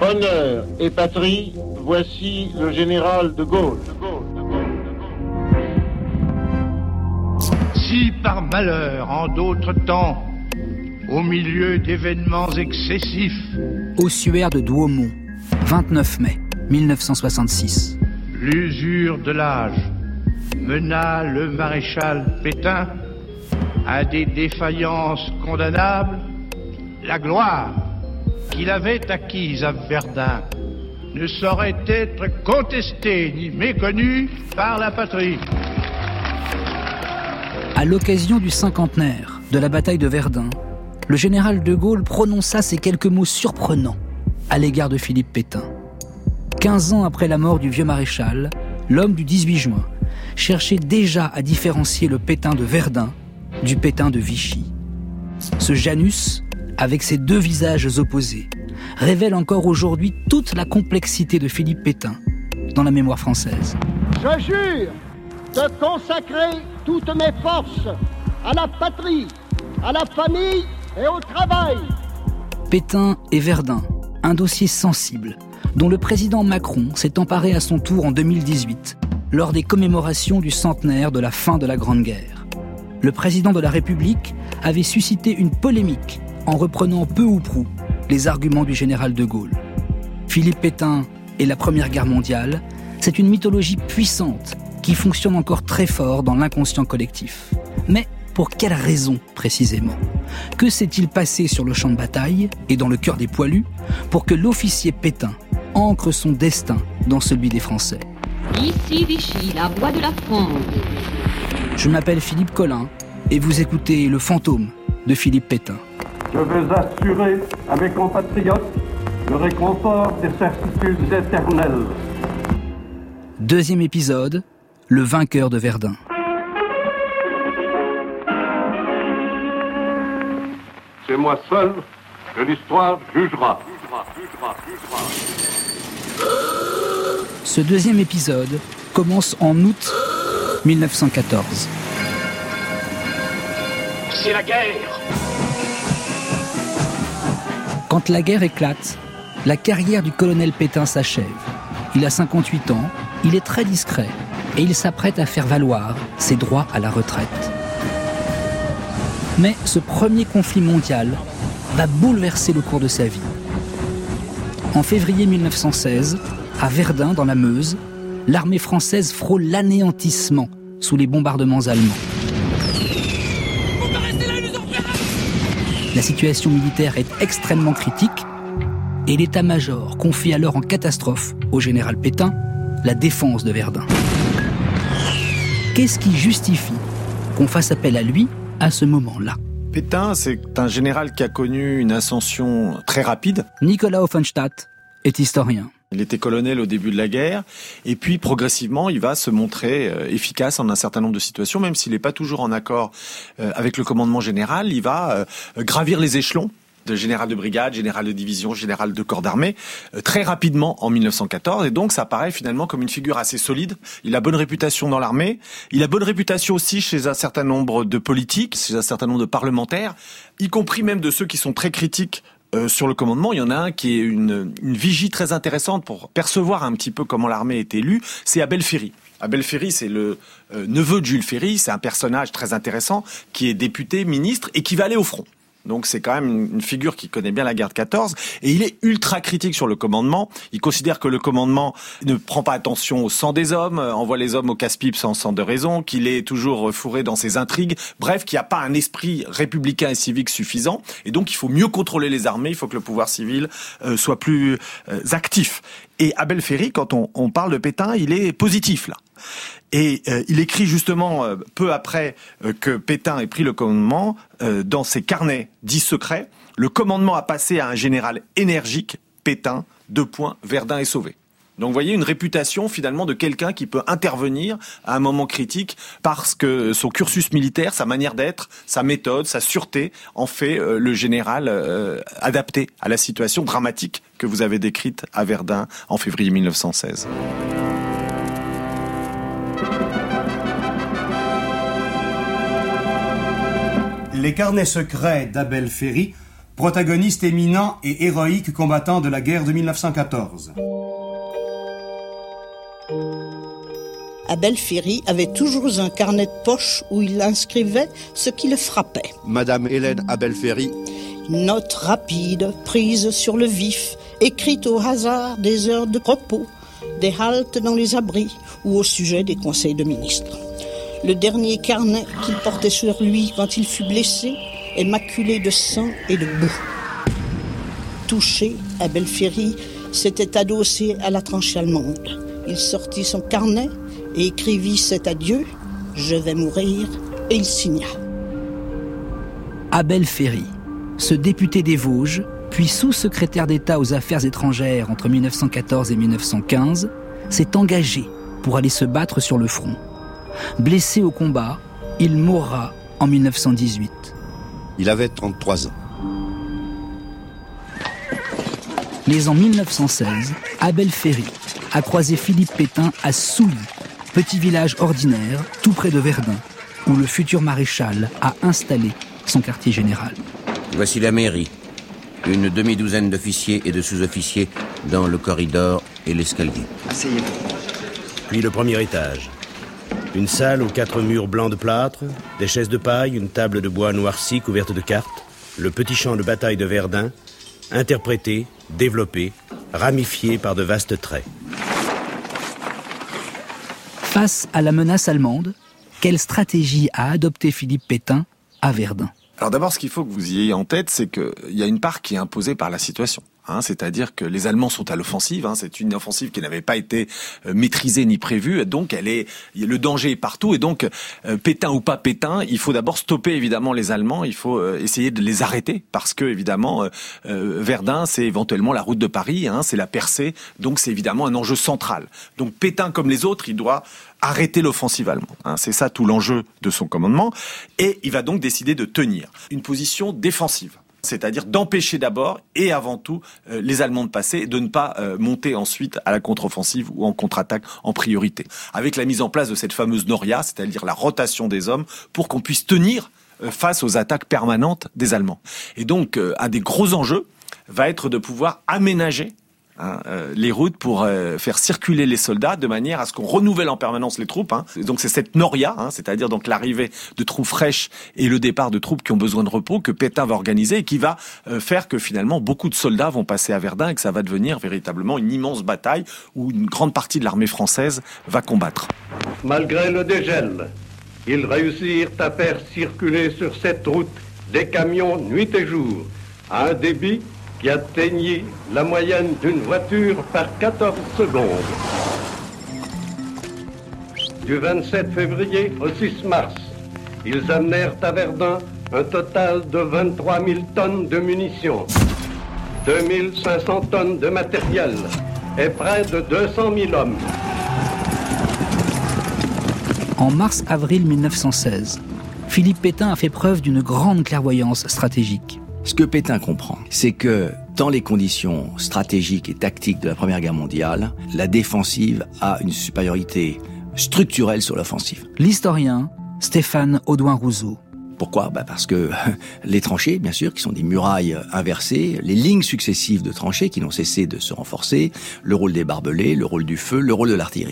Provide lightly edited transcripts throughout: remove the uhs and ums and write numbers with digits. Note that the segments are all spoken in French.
Honneur et patrie, voici le général de Gaulle. Si par malheur, en d'autres temps, au milieu d'événements excessifs, Ossuaire de Douaumont, 29 mai 1966. L'usure de l'âge mena le maréchal Pétain à des défaillances condamnables. La gloire qu'il avait acquise à Verdun ne saurait être contestée ni méconnue par la patrie. À l'occasion du cinquantenaire de la bataille de Verdun, le général de Gaulle prononça ces quelques mots surprenants à l'égard de Philippe Pétain. 15 ans après la mort du vieux maréchal, l'homme du 18 juin cherchait déjà à différencier le Pétain de Verdun du Pétain de Vichy. Ce Janus, avec ses deux visages opposés, révèle encore aujourd'hui toute la complexité de Philippe Pétain dans la mémoire française. Je jure de consacrer toutes mes forces à la patrie, à la famille et au travail. Pétain et Verdun, un dossier sensible dont le président Macron s'est emparé à son tour en 2018 lors des commémorations du centenaire de la fin de la Grande Guerre. Le président de la République avait suscité une polémique en reprenant peu ou prou les arguments du général de Gaulle. Philippe Pétain et la Première Guerre mondiale, c'est une mythologie puissante qui fonctionne encore très fort dans l'inconscient collectif. Mais pour quelle raison précisément ? Que s'est-il passé sur le champ de bataille et dans le cœur des poilus pour que l'officier Pétain ancre son destin dans celui des Français ? Ici Vichy, la voix de la France. Je m'appelle Philippe Collin et vous écoutez Le Fantôme de Philippe Pétain. Je veux assurer à mes compatriotes le réconfort des certitudes éternelles. Deuxième épisode, le vainqueur de Verdun. C'est moi seul que l'histoire jugera. Ce deuxième épisode commence en août 1914. C'est la guerre. Quand la guerre éclate, la carrière du colonel Pétain s'achève. Il a 58 ans, il est très discret et il s'apprête à faire valoir ses droits à la retraite. Mais ce premier conflit mondial va bouleverser le cours de sa vie. En février 1916, à Verdun, dans la Meuse, l'armée française frôle l'anéantissement sous les bombardements allemands. La situation militaire est extrêmement critique et l'état-major confie alors en catastrophe au général Pétain la défense de Verdun. Qu'est-ce qui justifie qu'on fasse appel à lui à ce moment-là ? Pétain, c'est un général qui a connu une ascension très rapide. Nicolas Offenstadt est historien. Il était colonel au début de la guerre, et puis progressivement, il va se montrer efficace en un certain nombre de situations, même s'il n'est pas toujours en accord avec le commandement général. Il va gravir les échelons de général de brigade, général de division, général de corps d'armée, très rapidement en 1914, et donc ça apparaît finalement comme une figure assez solide. Il a bonne réputation dans l'armée, il a bonne réputation aussi chez un certain nombre de politiques, chez un certain nombre de parlementaires, y compris même de ceux qui sont très critiques sur le commandement. Il y en a un qui est une vigie très intéressante pour percevoir un petit peu comment l'armée est élue, c'est Abel Ferry. Abel Ferry, c'est le neveu de Jules Ferry, c'est un personnage très intéressant qui est député, ministre et qui va aller au front. Donc c'est quand même une figure qui connaît bien la guerre de 14 et il est ultra critique sur le commandement. Il considère que le commandement ne prend pas attention au sang des hommes, envoie les hommes au casse-pipe sans de raison, qu'il est toujours fourré dans ses intrigues. Bref, qu'il n'y a pas un esprit républicain et civique suffisant. Et donc il faut mieux contrôler les armées, il faut que le pouvoir civil soit plus actif. Et Abel Ferry, quand on parle de Pétain, il est positif là. Et il écrit justement peu après que Pétain ait pris le commandement, dans ses carnets dits secrets, le commandement a passé à un général énergique, Pétain, : Verdun est sauvé. Donc vous voyez une réputation finalement de quelqu'un qui peut intervenir à un moment critique parce que son cursus militaire, sa manière d'être, sa méthode, sa sûreté en fait le général adapté à la situation dramatique que vous avez décrite à Verdun en février 1916. Les carnets secrets d'Abel Ferry protagoniste éminent et héroïque combattant de la guerre de 1914. Abel Ferry avait toujours un carnet de poche où il inscrivait ce qui le frappait. Madame Hélène Abel Ferry. Notes rapides, prises sur le vif, écrites au hasard des heures de repos, des haltes dans les abris ou au sujet des conseils de ministres. Le dernier carnet qu'il portait sur lui quand il fut blessé est maculé de sang et de boue. Touché, Abel Ferry s'était adossé à la tranchée allemande. Il sortit son carnet et écrivit cet adieu, « Je vais mourir », et il signa. Abel Ferry, ce député des Vosges, puis sous-secrétaire d'État aux Affaires étrangères entre 1914 et 1915, s'est engagé pour aller se battre sur le front. Blessé au combat, il mourra en 1918. Il avait 33 ans. Mais en 1916, Abel Ferry a croisé Philippe Pétain à Souilly, petit village ordinaire tout près de Verdun, où le futur maréchal a installé son quartier général. Voici la mairie. Une demi-douzaine d'officiers et de sous-officiers dans le corridor et l'escalier. Asseyez-vous. Puis le premier étage. Une salle aux 4 murs blancs de plâtre, des chaises de paille, une table de bois noircie couverte de cartes, le petit champ de bataille de Verdun, interprété, développé, ramifié par de vastes traits. Face à la menace allemande, quelle stratégie a adopté Philippe Pétain à Verdun ? Alors d'abord, ce qu'il faut que vous ayez en tête, c'est qu'il y a une part qui est imposée par la situation. C'est-à-dire que les Allemands sont à l'offensive. C'est une offensive qui n'avait pas été maîtrisée ni prévue. Donc, le danger est partout. Et donc, Pétain ou pas Pétain, il faut d'abord stopper évidemment les Allemands. Il faut essayer de les arrêter parce que évidemment, Verdun, c'est éventuellement la route de Paris. C'est la percée. Donc, c'est évidemment un enjeu central. Donc, Pétain, comme les autres, il doit arrêter l'offensive allemande. C'est ça tout l'enjeu de son commandement. Et il va donc décider de tenir une position défensive. C'est-à-dire d'empêcher d'abord et avant tout les Allemands de passer et de ne pas monter ensuite à la contre-offensive ou en contre-attaque en priorité. Avec la mise en place de cette fameuse Noria, c'est-à-dire la rotation des hommes pour qu'on puisse tenir face aux attaques permanentes des Allemands. Et donc, un des gros enjeux va être de pouvoir aménager les routes pour faire circuler les soldats de manière à ce qu'on renouvelle en permanence les troupes. Donc c'est cette Noria, c'est-à-dire donc l'arrivée de troupes fraîches et le départ de troupes qui ont besoin de repos que Pétain va organiser et qui va faire que finalement beaucoup de soldats vont passer à Verdun et que ça va devenir véritablement une immense bataille où une grande partie de l'armée française va combattre. Malgré le dégel, ils réussirent à faire circuler sur cette route des camions nuit et jour à un débit qui atteignit la moyenne d'une voiture par 14 secondes. Du 27 février au 6 mars, ils amenèrent à Verdun un total de 23 000 tonnes de munitions, 2 500 tonnes de matériel et près de 200 000 hommes. En mars-avril 1916, Philippe Pétain a fait preuve d'une grande clairvoyance stratégique. Ce que Pétain comprend, c'est que dans les conditions stratégiques et tactiques de la Première Guerre mondiale, la défensive a une supériorité structurelle sur l'offensive. L'historien Stéphane Audouin-Rousseau. Pourquoi ? Parce que les tranchées, bien sûr, qui sont des murailles inversées, les lignes successives de tranchées qui n'ont cessé de se renforcer, le rôle des barbelés, le rôle du feu, le rôle de l'artillerie.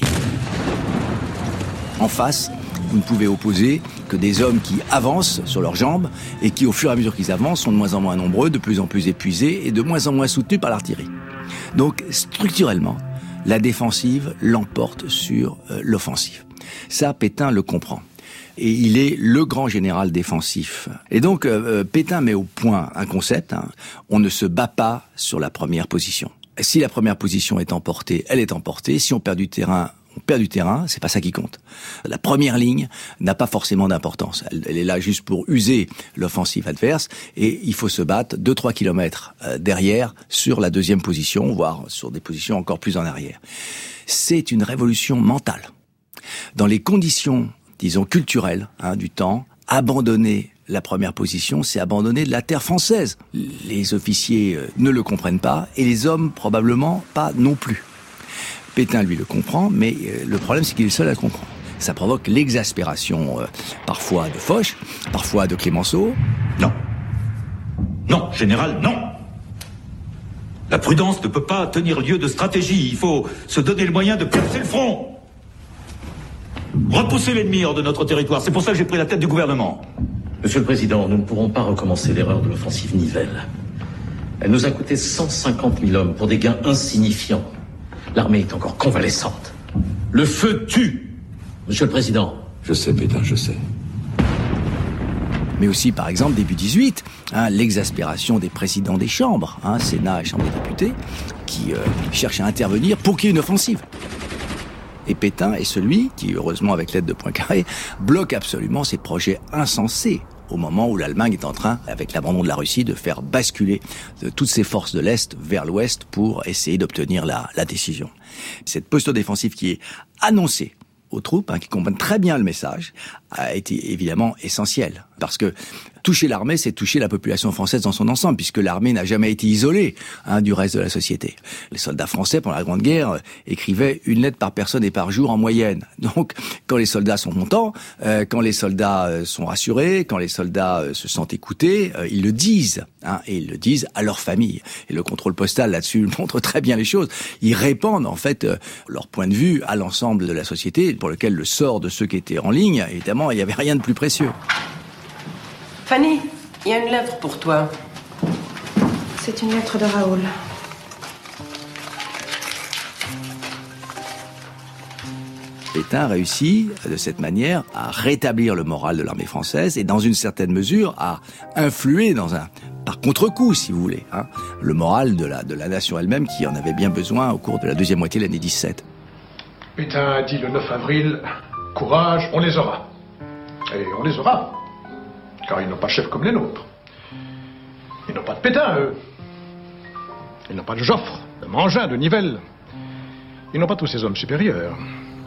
En face, vous ne pouvez opposer que des hommes qui avancent sur leurs jambes et qui, au fur et à mesure qu'ils avancent, sont de moins en moins nombreux, de plus en plus épuisés et de moins en moins soutenus par l'artillerie. Donc, structurellement, la défensive l'emporte sur l'offensive. Ça, Pétain le comprend. Et il est le grand général défensif. Et donc, Pétain met au point un concept, on ne se bat pas sur la première position. Si la première position est emportée, elle est emportée. Si on perd du terrain, on perd du terrain, c'est pas ça qui compte. La première ligne n'a pas forcément d'importance. Elle est là juste pour user l'offensive adverse et il faut se battre 2-3 kilomètres derrière sur la deuxième position, voire sur des positions encore plus en arrière. C'est une révolution mentale. Dans les conditions, disons, culturelles du temps, abandonner la première position, c'est abandonner la terre française. Les officiers ne le comprennent pas et les hommes probablement pas non plus. Pétain, lui, le comprend, mais le problème, c'est qu'il est seul à le comprendre. Ça provoque l'exaspération, parfois de Foch, parfois de Clémenceau. Non, général, non. La prudence ne peut pas tenir lieu de stratégie. Il faut se donner le moyen de percer le front. Repousser l'ennemi hors de notre territoire. C'est pour ça que j'ai pris la tête du gouvernement. Monsieur le Président, nous ne pourrons pas recommencer l'erreur de l'offensive Nivelle. Elle nous a coûté 150 000 hommes pour des gains insignifiants. L'armée est encore convalescente. Le feu tue. Monsieur le Président. Je sais, Pétain, je sais. Mais aussi, par exemple, début 18, l'exaspération des présidents des chambres, Sénat et Chambre des députés, qui cherchent à intervenir pour qu'il y ait une offensive. Et Pétain est celui qui, heureusement avec l'aide de Poincaré, bloque absolument ces projets insensés au moment où l'Allemagne est en train, avec l'abandon de la Russie, de faire basculer toutes ses forces de l'Est vers l'Ouest pour essayer d'obtenir la décision. Cette posture défensive qui est annoncée aux troupes, qui comprennent très bien le message, a été évidemment essentielle. Parce que toucher l'armée, c'est toucher la population française dans son ensemble, puisque l'armée n'a jamais été isolée du reste de la société. Les soldats français, pendant la Grande Guerre, écrivaient une lettre par personne et par jour en moyenne. Donc, quand les soldats sont contents, quand les soldats sont rassurés, quand les soldats se sentent écoutés, ils le disent. Et ils le disent à leur famille. Et le contrôle postal, là-dessus, montre très bien les choses. Ils répandent, en fait, leur point de vue à l'ensemble de la société, pour lequel le sort de ceux qui étaient en ligne, évidemment, il n'y avait rien de plus précieux. Fanny, il y a une lettre pour toi. C'est une lettre de Raoul. Pétain réussit, de cette manière, à rétablir le moral de l'armée française et, dans une certaine mesure, à influer par contre-coup, si vous voulez, le moral de la nation elle-même qui en avait bien besoin au cours de la deuxième moitié de l'année 17. Pétain a dit le 9 avril, « Courage, on les aura. » Et on les aura. Car ils n'ont pas de chef comme les nôtres. Ils n'ont pas de Pétain, eux. Ils n'ont pas de Joffre, de Mangin, de Nivelle. Ils n'ont pas tous ces hommes supérieurs.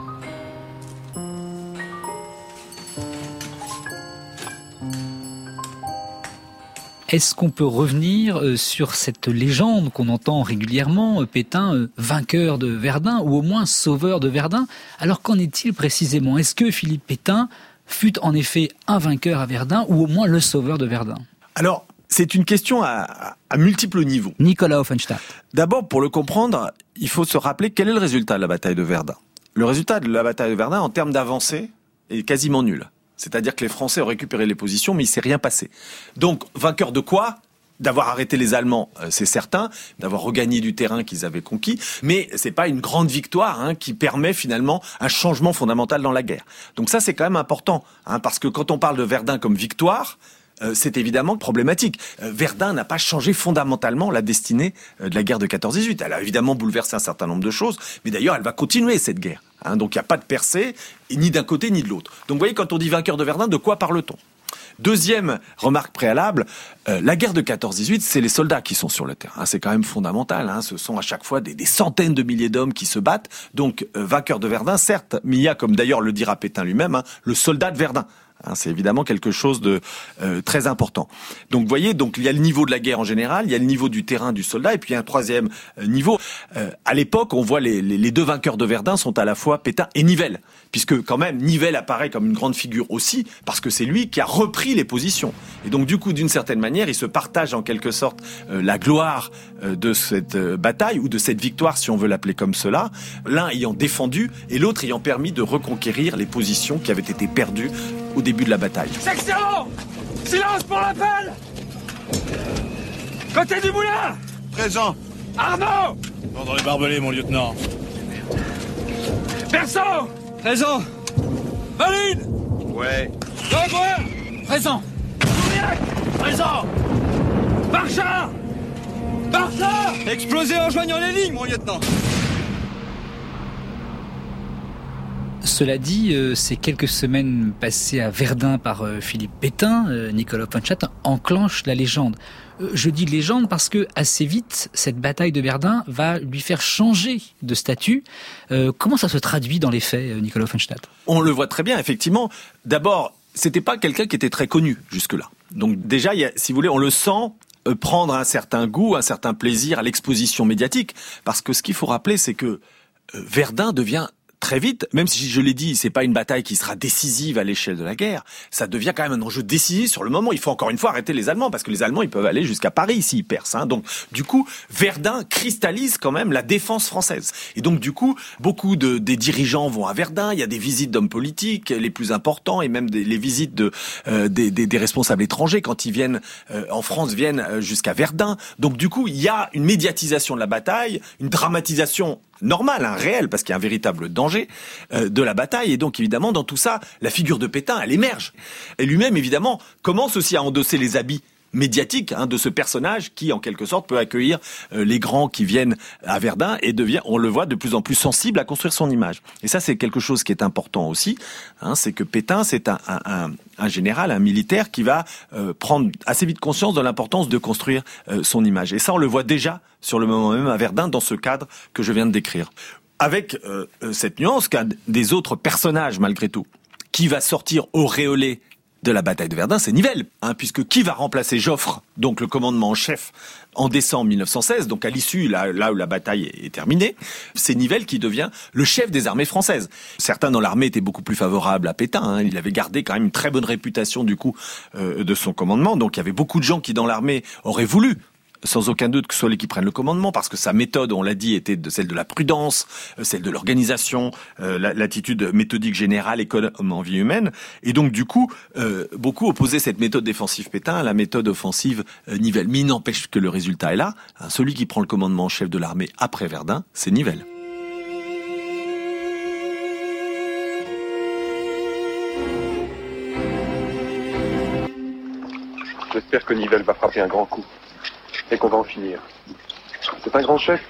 Est-ce qu'on peut revenir sur cette légende qu'on entend régulièrement, Pétain vainqueur de Verdun, ou au moins sauveur de Verdun? Alors qu'en est-il précisément? Est-ce que Philippe Pétain fut en effet un vainqueur à Verdun, ou au moins le sauveur de Verdun? Alors, c'est une question à multiples niveaux. Nicolas Offenstadt. D'abord, pour le comprendre, il faut se rappeler quel est le résultat de la bataille de Verdun. Le résultat de la bataille de Verdun, en termes d'avancée, est quasiment nul. C'est-à-dire que les Français ont récupéré les positions, mais il ne s'est rien passé. Donc, vainqueur de quoi ? D'avoir arrêté les Allemands, c'est certain, d'avoir regagné du terrain qu'ils avaient conquis, mais c'est pas une grande victoire qui permet finalement un changement fondamental dans la guerre. Donc ça, c'est quand même important, parce que quand on parle de Verdun comme victoire, c'est évidemment problématique. Verdun n'a pas changé fondamentalement la destinée de la guerre de 14-18. Elle a évidemment bouleversé un certain nombre de choses, mais d'ailleurs, elle va continuer cette guerre. Donc il n'y a pas de percée, ni d'un côté ni de l'autre. Donc vous voyez, quand on dit vainqueur de Verdun, de quoi parle-t-on ? Deuxième remarque préalable, la guerre de 14-18, c'est les soldats qui sont sur le terrain. C'est quand même fondamental. Ce sont à chaque fois des centaines de milliers d'hommes qui se battent. Donc, vainqueur de Verdun, certes, mais il y a, comme d'ailleurs le dira Pétain lui-même, le soldat de Verdun. C'est évidemment quelque chose de très important. Donc, vous voyez, il y a le niveau de la guerre en général, il y a le niveau du terrain du soldat, et puis il y a un troisième niveau. À l'époque, on voit les deux vainqueurs de Verdun sont à la fois Pétain et Nivelle, puisque quand même Nivelle apparaît comme une grande figure aussi, parce que c'est lui qui a repris les positions. Et donc, du coup, d'une certaine manière, il se partage en quelque sorte la gloire de cette bataille, ou de cette victoire, si on veut l'appeler comme cela, l'un ayant défendu et l'autre ayant permis de reconquérir les positions qui avaient été perdues au début de la bataille. Section! Silence pour l'appel! Côté du moulin! Présent. Arnaud! Dans les barbelés, mon lieutenant. Berceau! Présent. Maline! Ouais. Grégoire! Présent. Tourniac! Présent. Barchat! Barchat! Explosé en joignant les lignes, mon lieutenant. Cela dit, ces quelques semaines passées à Verdun par Philippe Pétain, Nicolas Offenstadt, enclenchent la légende. Je dis légende parce que assez vite, cette bataille de Verdun va lui faire changer de statut. Comment ça se traduit dans les faits, Nicolas Offenstadt ? On le voit très bien, effectivement. D'abord, c'était pas quelqu'un qui était très connu jusque-là. Donc déjà, si vous voulez, on le sent prendre un certain goût, un certain plaisir à l'exposition médiatique. Parce que ce qu'il faut rappeler, c'est que Verdun devient très vite, même si je l'ai dit, c'est pas une bataille qui sera décisive à l'échelle de la guerre, ça devient quand même un enjeu décisif sur le moment. Il faut encore une fois arrêter les Allemands, parce que les Allemands, ils peuvent aller jusqu'à Paris s'ils percent. Hein. Donc, du coup, Verdun cristallise quand même la défense française. Et donc, du coup, beaucoup des dirigeants vont à Verdun. Il y a des visites d'hommes politiques, les plus importants, et même les visites des responsables étrangers quand ils viennent en France viennent jusqu'à Verdun. Donc, du coup, il y a une médiatisation de la bataille, une dramatisation normal, réel, parce qu'il y a un véritable danger de la bataille. Et donc, évidemment, dans tout ça, la figure de Pétain, elle émerge. Et lui-même, évidemment, commence aussi à endosser les habits médiatiques de ce personnage qui, en quelque sorte, peut accueillir les grands qui viennent à Verdun et devient, on le voit, de plus en plus sensible à construire son image. Et ça, c'est quelque chose qui est important aussi. C'est que Pétain, c'est un général, un militaire qui va prendre assez vite conscience de l'importance de construire son image. Et ça, on le voit déjà sur le moment même à Verdun, dans ce cadre que je viens de décrire. Avec cette nuance qu'un des autres personnages, malgré tout, qui va sortir auréolé de la bataille de Verdun, c'est Nivelle, puisque qui va remplacer Joffre, donc le commandement en chef, en décembre 1916, donc à l'issue, là où la bataille est terminée, c'est Nivelle qui devient le chef des armées françaises. Certains dans l'armée étaient beaucoup plus favorables à Pétain, il avait gardé quand même une très bonne réputation du coup de son commandement, donc il y avait beaucoup de gens qui dans l'armée auraient voulu, sans aucun doute, que ce soit lui qui prenne le commandement, parce que sa méthode, on l'a dit, était celle de la prudence, celle de l'organisation, l'attitude méthodique générale et comme en vie humaine. Et donc, du coup, beaucoup opposaient cette méthode défensive Pétain à la méthode offensive Nivelle. Mais il n'empêche que le résultat est là. Celui qui prend le commandement en chef de l'armée après Verdun, c'est Nivelle. J'espère que Nivelle va frapper un grand coup. Et qu'on va en finir. C'est un grand chef.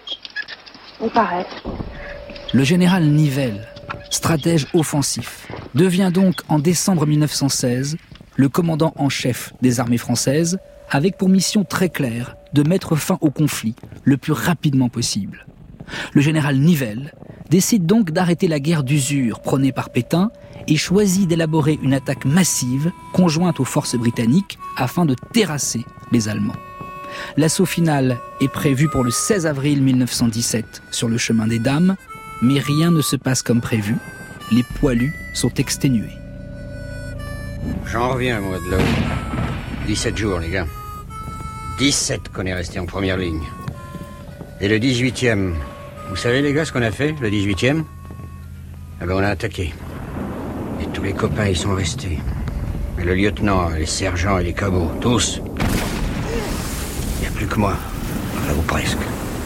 Il paraît. Le général Nivelle, stratège offensif, devient donc en décembre 1916 le commandant en chef des armées françaises, avec pour mission très claire de mettre fin au conflit le plus rapidement possible. Le général Nivelle décide donc d'arrêter la guerre d'usure prônée par Pétain et choisit d'élaborer une attaque massive conjointe aux forces britanniques afin de terrasser les Allemands. L'assaut final est prévu pour le 16 avril 1917 sur le chemin des Dames, mais rien ne se passe comme prévu. Les poilus sont exténués. J'en reviens, moi, de là. 17 jours, les gars. 17 qu'on est resté en première ligne. Et le 18e, vous savez, les gars, ce qu'on a fait, le 18e? Eh ben, on a attaqué. Et tous les copains, ils sont restés. Et le lieutenant, les sergents et les cagots, tous. Plus que moi, ou presque.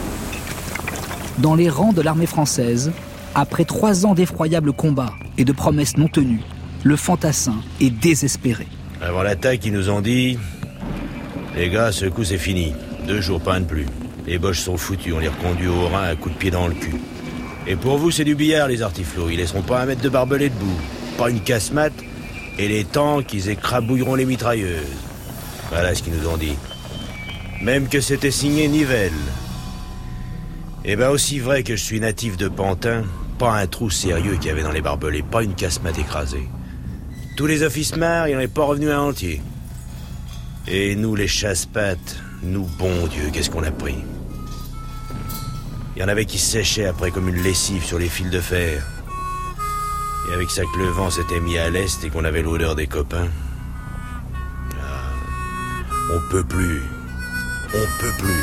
Dans les rangs de l'armée française, après 3 ans d'effroyables combats et de promesses non tenues, le fantassin est désespéré. Avant l'attaque, ils nous ont dit: les gars, ce coup c'est fini. 2 jours, pas un de plus. Les Boches sont foutus, on les reconduit au Rhin à coups de pied dans le cul. Et pour vous, c'est du billard, les artiflots. Ils laisseront pas un mètre de barbelé debout. Pas une casse-mat. Et les tanks, ils écrabouilleront les mitrailleuses. Voilà ce qu'ils nous ont dit. Même que c'était signé Nivelle. Eh ben, aussi vrai que je suis natif de Pantin, pas un trou sérieux qu'il y avait dans les barbelés, pas une casse-mat écrasée. Tous les offices-marins, il n'en est pas revenu un entier. Et nous, les chasse-pattes, nous, bon Dieu, qu'est-ce qu'on a pris? Il y en avait qui se séchaient après comme une lessive sur les fils de fer. Et avec ça que le vent s'était mis à l'est et qu'on avait l'odeur des copains. On peut plus. On peut plus.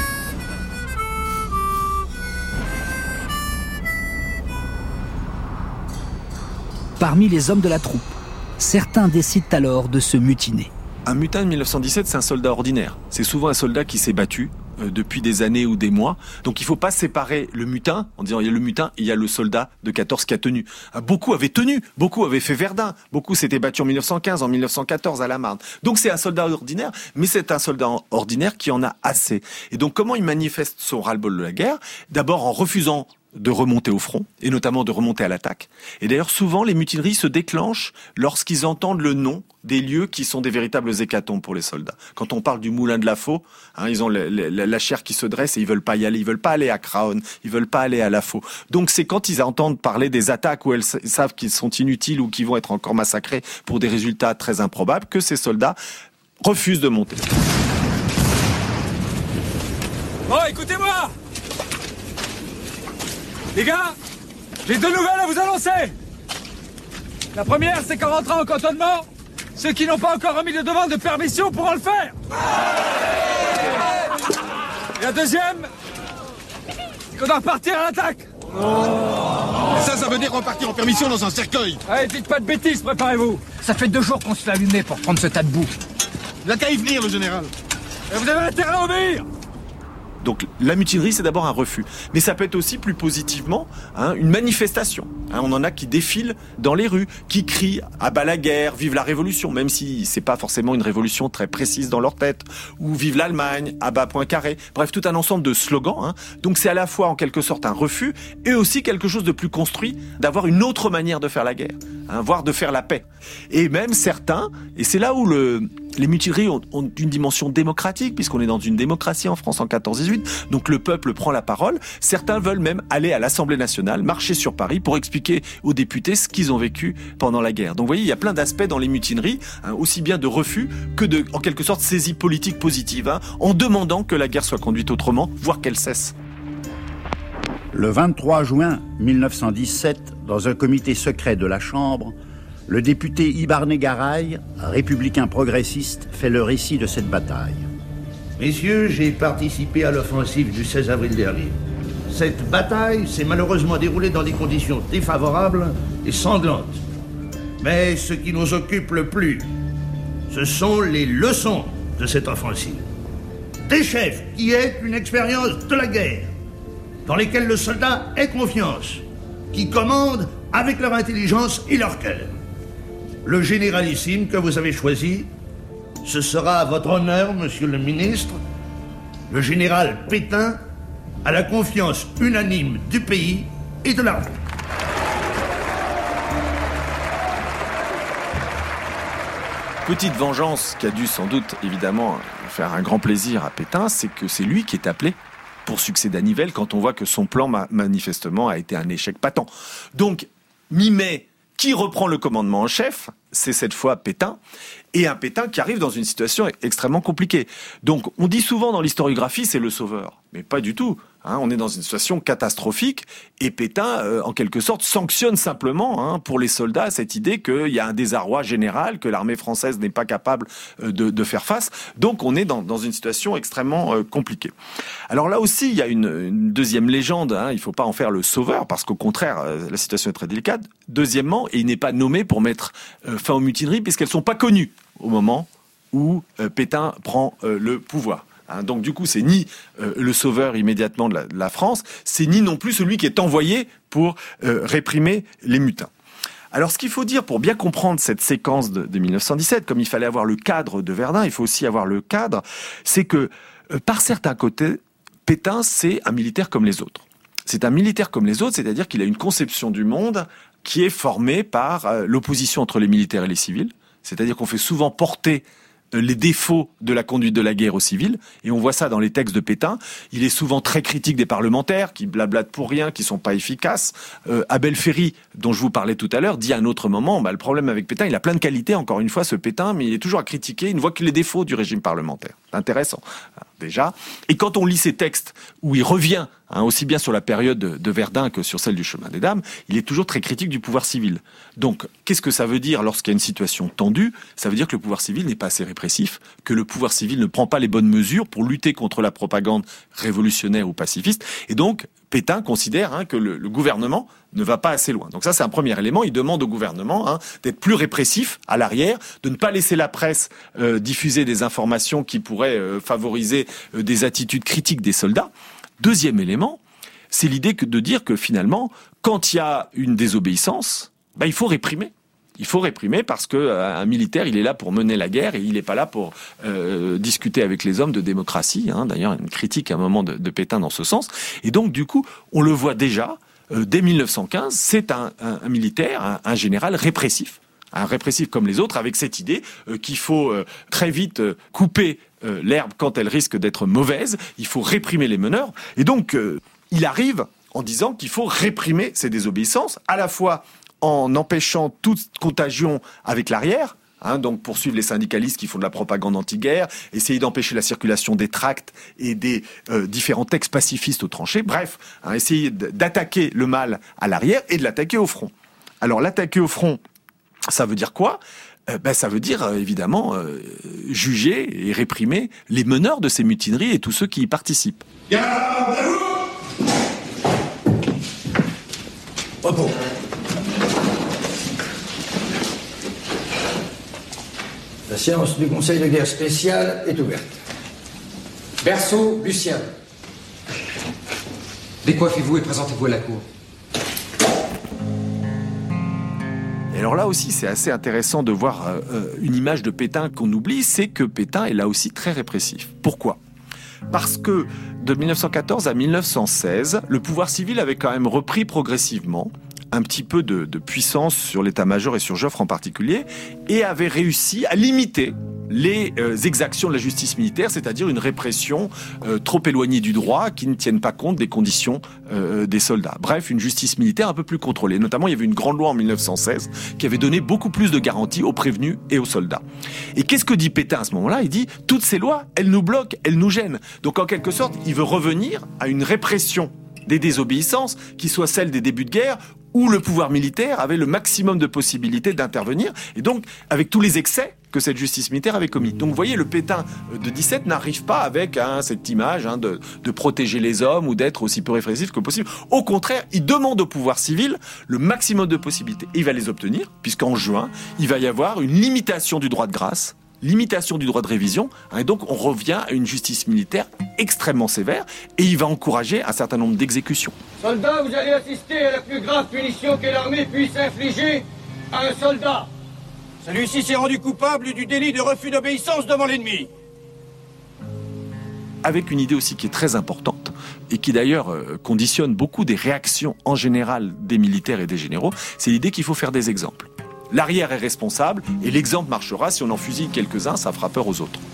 Parmi les hommes de la troupe, certains décident alors de se mutiner. Un mutin de 1917, c'est un soldat ordinaire. C'est souvent un soldat qui s'est battu depuis des années ou des mois. Donc il ne faut pas séparer le mutin, en disant il y a le mutin, il y a le soldat de 14 qui a tenu. Beaucoup avaient tenu, beaucoup avaient fait Verdun, beaucoup s'étaient battus en 1915, en 1914 à la Marne. Donc c'est un soldat ordinaire, mais c'est un soldat ordinaire qui en a assez. Et donc comment il manifeste son ras-le-bol de la guerre? D'abord en refusant de remonter au front, et notamment de remonter à l'attaque. Et d'ailleurs, souvent, les mutineries se déclenchent lorsqu'ils entendent le nom des lieux qui sont des véritables hécatombes pour les soldats. Quand on parle du moulin de la Faux, ils ont la chair qui se dresse et ils veulent pas y aller. Ils veulent pas aller à Craonne, ils veulent pas aller à la Faux. Donc c'est quand ils entendent parler des attaques où elles savent qu'ils sont inutiles ou qu'ils vont être encore massacrés pour des résultats très improbables que ces soldats refusent de monter. Oh, écoutez-moi! Les gars, J'ai 2 nouvelles à vous annoncer. La première, c'est qu'en rentrant au cantonnement, ceux qui n'ont pas encore remis de demande de permission pourront le faire. Et la deuxième, c'est qu'on doit repartir à l'attaque. Ça veut dire repartir en permission dans un cercueil. Allez, dites pas de bêtises, préparez-vous. Ça fait 2 jours qu'on se fait allumer pour prendre ce tas de boue. Il n'a qu'à y venir, le général. Et vous avez intérêt à obéir. Donc la mutinerie, c'est d'abord un refus. Mais ça peut être aussi plus positivement une manifestation. On en a qui défilent dans les rues, qui crient « à bas la guerre, vive la révolution », même si c'est pas forcément une révolution très précise dans leur tête, ou « vive l'Allemagne, à bas Poincaré ». Bref, tout un ensemble de slogans. Donc c'est à la fois en quelque sorte un refus, et aussi quelque chose de plus construit, d'avoir une autre manière de faire la guerre, voire de faire la paix. Et même certains, et c'est là où les mutineries ont une dimension démocratique, puisqu'on est dans une démocratie en France en 14-18, donc le peuple prend la parole. Certains veulent même aller à l'Assemblée nationale, marcher sur Paris pour expliquer aux députés ce qu'ils ont vécu pendant la guerre. Donc vous voyez, il y a plein d'aspects dans les mutineries, aussi bien de refus que de, en quelque sorte, saisie politique positive, en demandant que la guerre soit conduite autrement, voire qu'elle cesse. Le 23 juin 1917, dans un comité secret de la Chambre, le député Ibarnet-Garay, républicain progressiste, fait le récit de cette bataille. Messieurs, j'ai participé à l'offensive du 16 avril dernier. Cette bataille s'est malheureusement déroulée dans des conditions défavorables et sanglantes. Mais ce qui nous occupe le plus, ce sont les leçons de cette offensive. Des chefs qui aient une expérience de la guerre, dans lesquels le soldat ait confiance, qui commandent avec leur intelligence et leur cœur. Le généralissime que vous avez choisi, ce sera à votre honneur, monsieur le ministre. Le général Pétain a la confiance unanime du pays et de l'armée. Petite vengeance qui a dû sans doute évidemment faire un grand plaisir à Pétain, c'est que c'est lui qui est appelé pour succéder à Nivelle quand on voit que son plan manifestement a été un échec patent. Donc, mi-mai, qui reprend le commandement en chef? C'est cette fois Pétain, et un Pétain qui arrive dans une situation extrêmement compliquée. Donc on dit souvent dans l'historiographie c'est le sauveur, mais pas du tout. On est dans une situation catastrophique, et Pétain, en quelque sorte, sanctionne simplement pour les soldats cette idée qu'il y a un désarroi général, que l'armée française n'est pas capable de faire face. Donc on est dans une situation extrêmement compliquée. Alors là aussi, il y a une deuxième légende, il ne faut pas en faire le sauveur, parce qu'au contraire, la situation est très délicate. Deuxièmement, il n'est pas nommé pour mettre fin aux mutineries, puisqu'elles ne sont pas connues au moment où Pétain prend le pouvoir. Donc du coup, c'est ni le sauveur immédiatement de la France, c'est ni non plus celui qui est envoyé pour réprimer les mutins. Alors ce qu'il faut dire pour bien comprendre cette séquence de 1917, comme il fallait avoir le cadre de Verdun, il faut aussi avoir le cadre, c'est que par certains côtés, Pétain, c'est un militaire comme les autres. C'est un militaire comme les autres, c'est-à-dire qu'il a une conception du monde qui est formée par l'opposition entre les militaires et les civils, c'est-à-dire qu'on fait souvent porter les défauts de la conduite de la guerre aux civils, et on voit ça dans les textes de Pétain. Il est souvent très critique des parlementaires, qui blablatent pour rien, qui sont pas efficaces. Abel Ferry, dont je vous parlais tout à l'heure, dit à un autre moment, le problème avec Pétain, il a plein de qualités, encore une fois, ce Pétain, mais il est toujours à critiquer, il ne voit que les défauts du régime parlementaire. Intéressant, déjà. Et quand on lit ces textes, où il revient, aussi bien sur la période de Verdun que sur celle du Chemin des Dames, il est toujours très critique du pouvoir civil. Donc, qu'est-ce que ça veut dire lorsqu'il y a une situation tendue? Ça veut dire que le pouvoir civil n'est pas assez répressif, que le pouvoir civil ne prend pas les bonnes mesures pour lutter contre la propagande révolutionnaire ou pacifiste. Et donc, Pétain considère que le gouvernement ne va pas assez loin. Donc ça, c'est un premier élément. Il demande au gouvernement d'être plus répressif à l'arrière, de ne pas laisser la presse diffuser des informations qui pourraient favoriser des attitudes critiques des soldats. Deuxième élément, c'est l'idée de dire que finalement, quand il y a une désobéissance, il faut réprimer. Il faut réprimer parce qu'un militaire, il est là pour mener la guerre et il n'est pas là pour discuter avec les hommes de démocratie. D'ailleurs, une critique à un moment de Pétain dans ce sens. Et donc, du coup, on le voit déjà, dès 1915, c'est un militaire, un général répressif. Un répressif comme les autres, avec cette idée qu'il faut très vite couper l'herbe quand elle risque d'être mauvaise, il faut réprimer les meneurs. Et donc, il arrive en disant qu'il faut réprimer ces désobéissances, à la fois en empêchant toute contagion avec l'arrière, Donc poursuivre les syndicalistes qui font de la propagande anti-guerre, essayer d'empêcher la circulation des tracts et des différents textes pacifistes aux tranchées. Bref, essayer d'attaquer le mal à l'arrière et de l'attaquer au front. Alors l'attaquer au front, ça veut dire quoi ? Ça veut dire évidemment juger et réprimer les meneurs de ces mutineries et tous ceux qui y participent. Repos. La séance du Conseil de guerre spécial est ouverte. Berceau, Lucien. Décoiffez-vous et présentez-vous à la cour. Et alors là aussi, c'est assez intéressant de voir une image de Pétain qu'on oublie, c'est que Pétain est là aussi très répressif. Pourquoi ? Parce que de 1914 à 1916, le pouvoir civil avait quand même repris progressivement un petit peu de puissance sur l'état-major et sur Joffre en particulier, et avait réussi à limiter les exactions de la justice militaire, c'est-à-dire une répression trop éloignée du droit, qui ne tienne pas compte des conditions des soldats. Bref, une justice militaire un peu plus contrôlée. Notamment, il y avait une grande loi en 1916 qui avait donné beaucoup plus de garanties aux prévenus et aux soldats. Et qu'est-ce que dit Pétain à ce moment-là ? Il dit « Toutes ces lois, elles nous bloquent, elles nous gênent ». Donc en quelque sorte, il veut revenir à une répression des désobéissances qui soit celle des débuts de guerre, où le pouvoir militaire avait le maximum de possibilités d'intervenir, et donc avec tous les excès que cette justice militaire avait commis. Donc vous voyez, le Pétain de 17 n'arrive pas avec cette image de protéger les hommes ou d'être aussi peu répressif que possible. Au contraire, il demande au pouvoir civil le maximum de possibilités. Et il va les obtenir, puisqu'en juin, il va y avoir une limitation du droit de grâce, limitation du droit de révision, et donc on revient à une justice militaire extrêmement sévère, et il va encourager un certain nombre d'exécutions. Soldats, vous allez assister à la plus grave punition que l'armée puisse infliger à un soldat. Celui-ci s'est rendu coupable du délit de refus d'obéissance devant l'ennemi. Avec une idée aussi qui est très importante, et qui d'ailleurs conditionne beaucoup des réactions en général des militaires et des généraux, c'est l'idée qu'il faut faire des exemples. L'arrière est responsable, et l'exemple marchera. Si on en fusille quelques-uns, ça fera peur aux autres.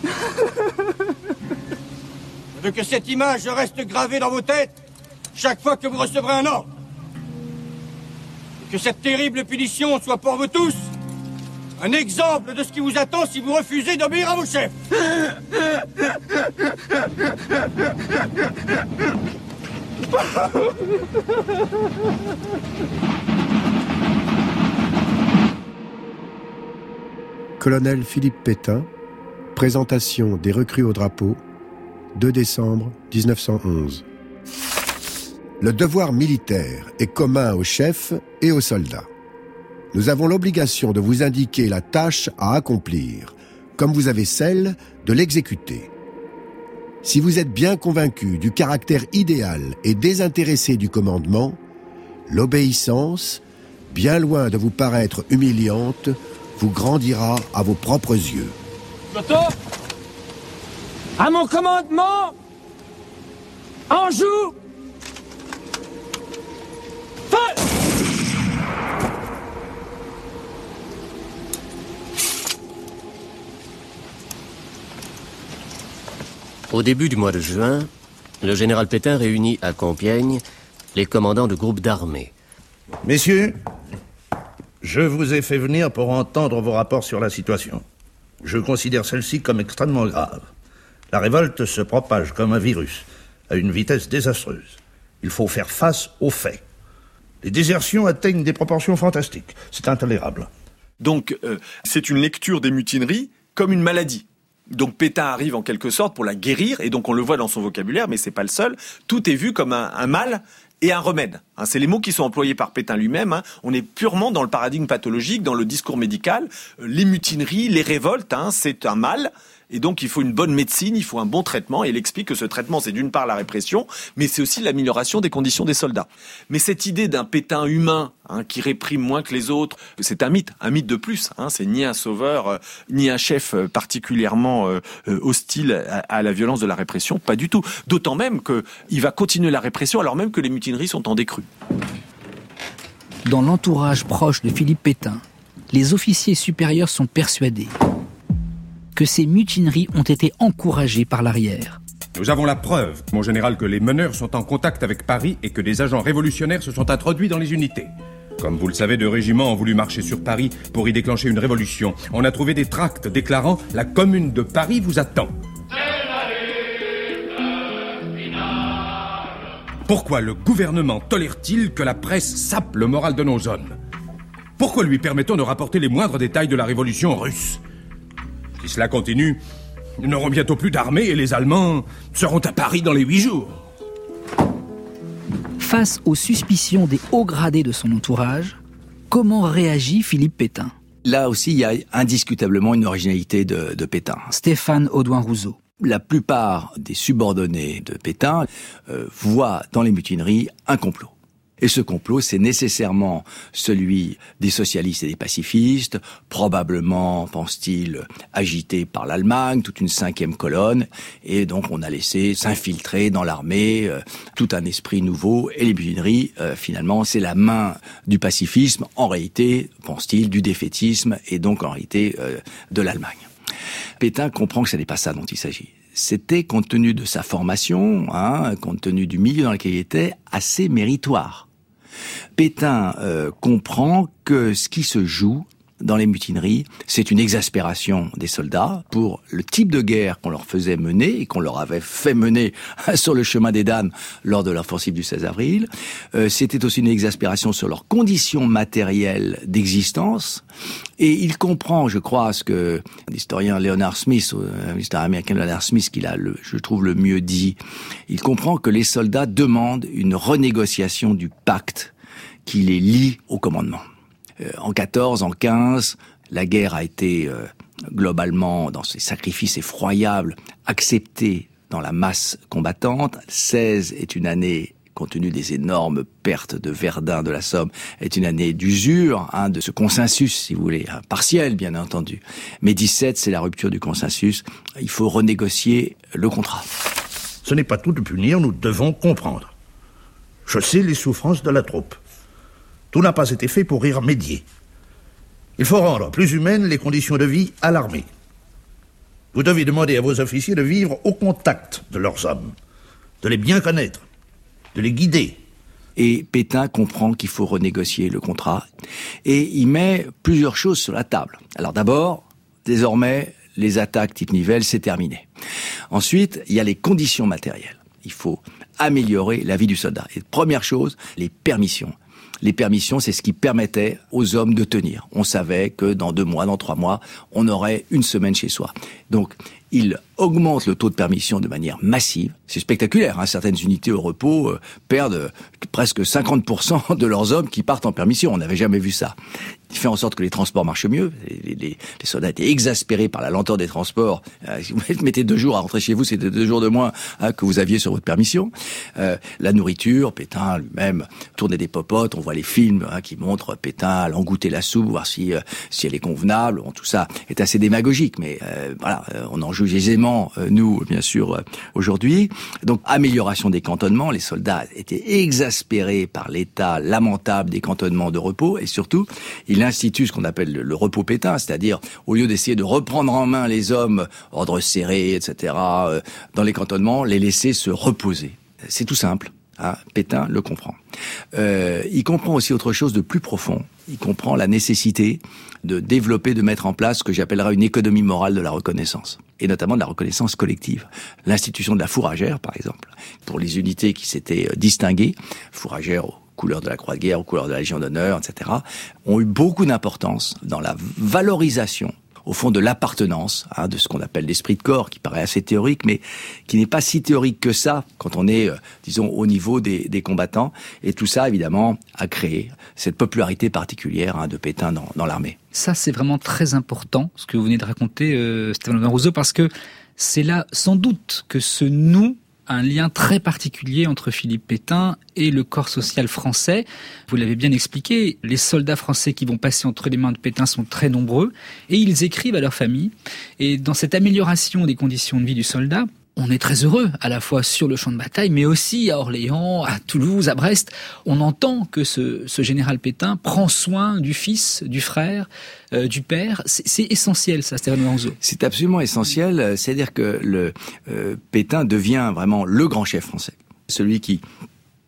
Je veux que cette image reste gravée dans vos têtes chaque fois que vous recevrez un ordre. Et que cette terrible punition soit pour vous tous un exemple de ce qui vous attend si vous refusez d'obéir à vos chefs. Colonel Philippe Pétain, présentation des recrues au drapeau, 2 décembre 1911. Le devoir militaire est commun aux chefs et aux soldats. Nous avons l'obligation de vous indiquer la tâche à accomplir, comme vous avez celle de l'exécuter. Si vous êtes bien convaincu du caractère idéal et désintéressé du commandement, l'obéissance, bien loin de vous paraître humiliante, vous grandira à vos propres yeux. Loto, à mon commandement, Anjou, feu! Au début du mois de juin, le général Pétain réunit à Compiègne les commandants de groupes d'armées. Messieurs, je vous ai fait venir pour entendre vos rapports sur la situation. Je considère celle-ci comme extrêmement grave. La révolte se propage comme un virus, à une vitesse désastreuse. Il faut faire face aux faits. Les désertions atteignent des proportions fantastiques. C'est intolérable. Donc, c'est une lecture des mutineries comme une maladie. Donc Pétain arrive en quelque sorte pour la guérir, et donc on le voit dans son vocabulaire, mais c'est pas le seul. Tout est vu comme un mal et un remède. C'est les mots qui sont employés par Pétain lui-même. On est purement dans le paradigme pathologique, dans le discours médical. Les mutineries, les révoltes, c'est un mal. Et donc, il faut une bonne médecine, il faut un bon traitement. Et il explique que ce traitement, c'est d'une part la répression, mais c'est aussi l'amélioration des conditions des soldats. Mais cette idée d'un Pétain humain, qui réprime moins que les autres, c'est un mythe de plus. C'est ni un sauveur, ni un chef particulièrement hostile à la violence de la répression, pas du tout. D'autant même qu'il va continuer la répression alors même que les mutineries sont en décrue. Dans l'entourage proche de Philippe Pétain, les officiers supérieurs sont persuadés que ces mutineries ont été encouragées par l'arrière. Nous avons la preuve, mon général, que les meneurs sont en contact avec Paris et que des agents révolutionnaires se sont introduits dans les unités. Comme vous le savez, deux régiments ont voulu marcher sur Paris pour y déclencher une révolution. On a trouvé des tracts déclarant « La commune de Paris vous attend ». Pourquoi le gouvernement tolère-t-il que la presse sape le moral de nos hommes? Pourquoi lui permet-on de rapporter les moindres détails de la révolution russe? Si cela continue, nous n'aurons bientôt plus d'armée et les Allemands seront à Paris dans les 8 jours. Face aux suspicions des hauts gradés de son entourage, comment réagit Philippe Pétain? Là aussi, il y a indiscutablement une originalité de Pétain. Stéphane Audouin-Rousseau. La plupart des subordonnés de Pétain voient dans les mutineries un complot. Et ce complot, c'est nécessairement celui des socialistes et des pacifistes, probablement, pense-t-il, agité par l'Allemagne, toute une 5e colonne, et donc on a laissé s'infiltrer dans l'armée tout un esprit nouveau, et les mutineries, finalement, c'est la main du pacifisme, en réalité, pense-t-il, du défaitisme, et donc en réalité de l'Allemagne. Pétain comprend que ce n'est pas ça dont il s'agit. C'était, compte tenu de sa formation, compte tenu du milieu dans lequel il était, assez méritoire. Pétain comprend que ce qui se joue dans les mutineries, c'est une exaspération des soldats pour le type de guerre qu'on leur faisait mener et qu'on leur avait fait mener sur le chemin des dames lors de l'offensive du 16 avril. C'était aussi une exaspération sur leurs conditions matérielles d'existence. Et il comprend, je crois, ce que l'historien Leonard Smith, l'historien américain Leonard Smith, qu'il a, je trouve, le mieux dit. Il comprend que les soldats demandent une renégociation du pacte qui les lie au commandement. En 14, en 15, la guerre a été globalement, dans ses sacrifices effroyables, acceptée dans la masse combattante. 16 est une année, compte tenu des énormes pertes de Verdun, de la Somme, est une année d'usure, de ce consensus, si vous voulez, partiel bien entendu. Mais 17, c'est la rupture du consensus. Il faut renégocier le contrat. Ce n'est pas tout de punir, nous devons comprendre. Je sais les souffrances de la troupe. Tout n'a pas été fait pour y remédier. Il faut rendre plus humaines les conditions de vie à l'armée. Vous devez demander à vos officiers de vivre au contact de leurs hommes, de les bien connaître, de les guider. Et Pétain comprend qu'il faut renégocier le contrat, et il met plusieurs choses sur la table. Alors d'abord, désormais, les attaques type Nivelle, c'est terminé. Ensuite, il y a les conditions matérielles. Il faut améliorer la vie du soldat. Et première chose, les permissions. Les permissions, c'est ce qui permettait aux hommes de tenir. On savait que dans 2 mois, dans 3 mois, on aurait une semaine chez soi. Donc, il augmente le taux de permission de manière massive. C'est spectaculaire, certaines unités au repos perdent presque 50% de leurs hommes qui partent en permission. On n'avait jamais vu ça. Il fait en sorte que les transports marchent mieux. Les soldats étaient exaspérés par la lenteur des transports. Si vous mettez 2 jours à rentrer chez vous, c'était 2 jours de moins que vous aviez sur votre permission. La nourriture, Pétain lui-même tournait des popotes. On voit les films qui montrent Pétain allant goûter la soupe, voir si elle est convenable. Bon, tout ça est assez démagogique, mais voilà, on en juge aisément, nous, bien sûr, aujourd'hui. Donc, amélioration des cantonnements. Les soldats étaient exaspérés par l'état lamentable des cantonnements de repos, et surtout, il institue ce qu'on appelle le repos Pétain, c'est-à-dire, au lieu d'essayer de reprendre en main les hommes, ordre serré, etc., dans les cantonnements, les laisser se reposer. C'est tout simple. Pétain le comprend. Il comprend aussi autre chose de plus profond. Il comprend la nécessité de développer, de mettre en place ce que j'appellerais une économie morale de la reconnaissance, et notamment de la reconnaissance collective. L'institution de la fourragère, par exemple, pour les unités qui s'étaient distinguées, fourragère aux couleurs de la Croix de guerre, aux couleurs de la Légion d'honneur, etc., ont eu beaucoup d'importance dans la valorisation au fond de l'appartenance, de ce qu'on appelle l'esprit de corps, qui paraît assez théorique, mais qui n'est pas si théorique que ça quand on est, disons, au niveau des combattants. Et tout ça, évidemment, a créé cette popularité particulière de Pétain dans l'armée. Ça, c'est vraiment très important, ce que vous venez de raconter, Stéphane Audouin-Rousseau, parce que c'est là, sans doute, que se noue un lien très particulier entre Philippe Pétain et le corps social français. Vous l'avez bien expliqué, les soldats français qui vont passer entre les mains de Pétain sont très nombreux et ils écrivent à leur famille. Et dans cette amélioration des conditions de vie du soldat, on est très heureux, à la fois sur le champ de bataille, mais aussi à Orléans, à Toulouse, à Brest. On entend que ce général Pétain prend soin du fils, du frère, du père. C'est essentiel, ça, Stéphane Audouin-Rousseau. C'est absolument essentiel. C'est-à-dire que Pétain devient vraiment le grand chef français. Celui qui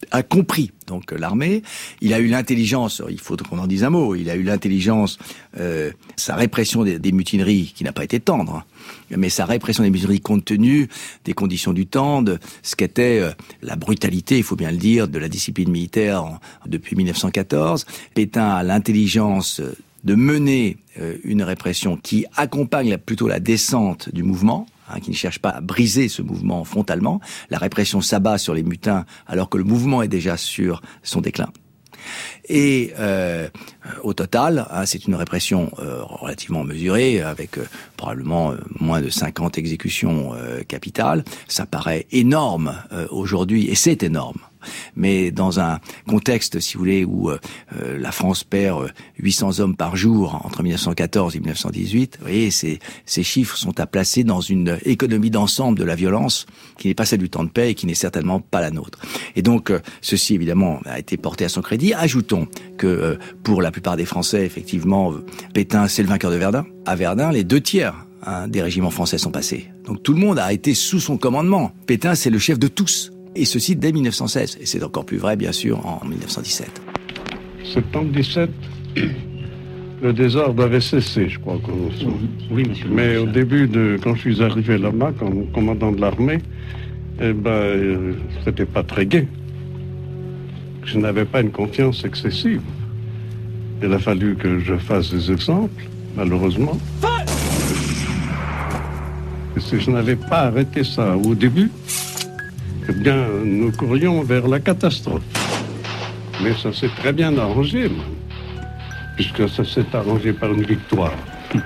a compris donc l'armée, il a eu l'intelligence, il faut qu'on en dise un mot, il a eu l'intelligence, sa répression des mutineries, qui n'a pas été tendre, mais sa répression des mutineries compte tenu des conditions du temps, de ce qu'était la brutalité, il faut bien le dire, de la discipline militaire depuis 1914. Pétain a l'intelligence de mener une répression qui accompagne plutôt la descente du mouvement, qui ne cherche pas à briser ce mouvement frontalement. La répression s'abat sur les mutins alors que le mouvement est déjà sur son déclin. Et au total, c'est une répression relativement mesurée, avec probablement moins de 50 exécutions capitales. Ça paraît énorme aujourd'hui, et c'est énorme. Mais dans un contexte, si vous voulez, où la France perd 800 hommes par jour entre 1914 et 1918, vous voyez, ces chiffres sont à placer dans une économie d'ensemble de la violence qui n'est pas celle du temps de paix et qui n'est certainement pas la nôtre. Et donc, ceci, évidemment, a été porté à son crédit. Ajoutons que pour la plupart des Français, effectivement, Pétain, c'est le vainqueur de Verdun. À Verdun, les 2/3 des régiments français sont passés. Donc tout le monde a été sous son commandement. Pétain, c'est le chef de tous. Et ceci dès 1916. Et c'est encore plus vrai, bien sûr, en 1917. Septembre 17, le désordre avait cessé, je crois. Oui, monsieur. Mais au début, quand je suis arrivé là-bas, comme commandant de l'armée, c'était pas très gai. Je n'avais pas une confiance excessive. Il a fallu que je fasse des exemples, malheureusement. Et si je n'avais pas arrêté ça au début, eh bien, nous courions vers la catastrophe. Mais ça s'est très bien arrangé, puisque ça s'est arrangé par une victoire.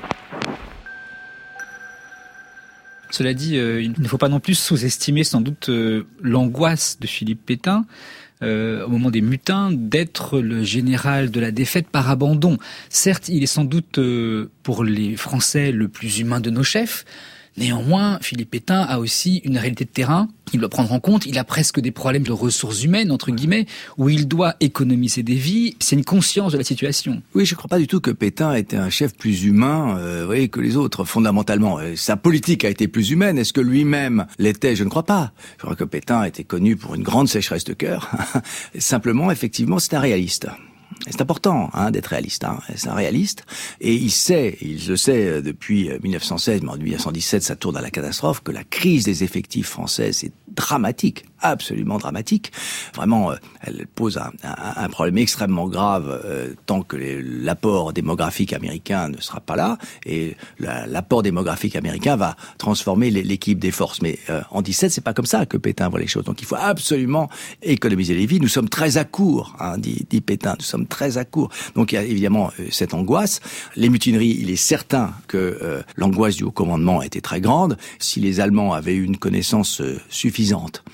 Cela dit, il ne faut pas non plus sous-estimer sans doute l'angoisse de Philippe Pétain, au moment des mutins, d'être le général de la défaite par abandon. Certes, il est sans doute, pour les Français, le plus humain de nos chefs. Néanmoins, Philippe Pétain a aussi une réalité de terrain qu'il doit prendre en compte. Il a presque des problèmes de ressources humaines, entre guillemets, où il doit économiser des vies. C'est une conscience de la situation. Oui, je ne crois pas du tout que Pétain était un chef plus humain que les autres, fondamentalement. Sa politique a été plus humaine. Est-ce que lui-même l'était? Je ne crois pas. Je crois que Pétain était connu pour une grande sécheresse de cœur. Simplement, effectivement, c'est un réaliste. C'est important d'être réaliste. C'est un réaliste. Et il le sait depuis 1916, mais en 1917, ça tourne à la catastrophe, que la crise des effectifs français, c'est dramatique, absolument dramatique. Vraiment, elle pose un problème extrêmement grave tant que l'apport démographique américain ne sera pas là. Et l'apport démographique américain va transformer l'équipe des forces. Mais en 17, c'est pas comme ça que Pétain voit les choses. Donc il faut absolument économiser les vies. Nous sommes très à court, dit Pétain. Nous sommes très à court. Donc il y a évidemment cette angoisse. Les mutineries, il est certain que l'angoisse du haut commandement était très grande. Si les Allemands avaient eu une connaissance suffisante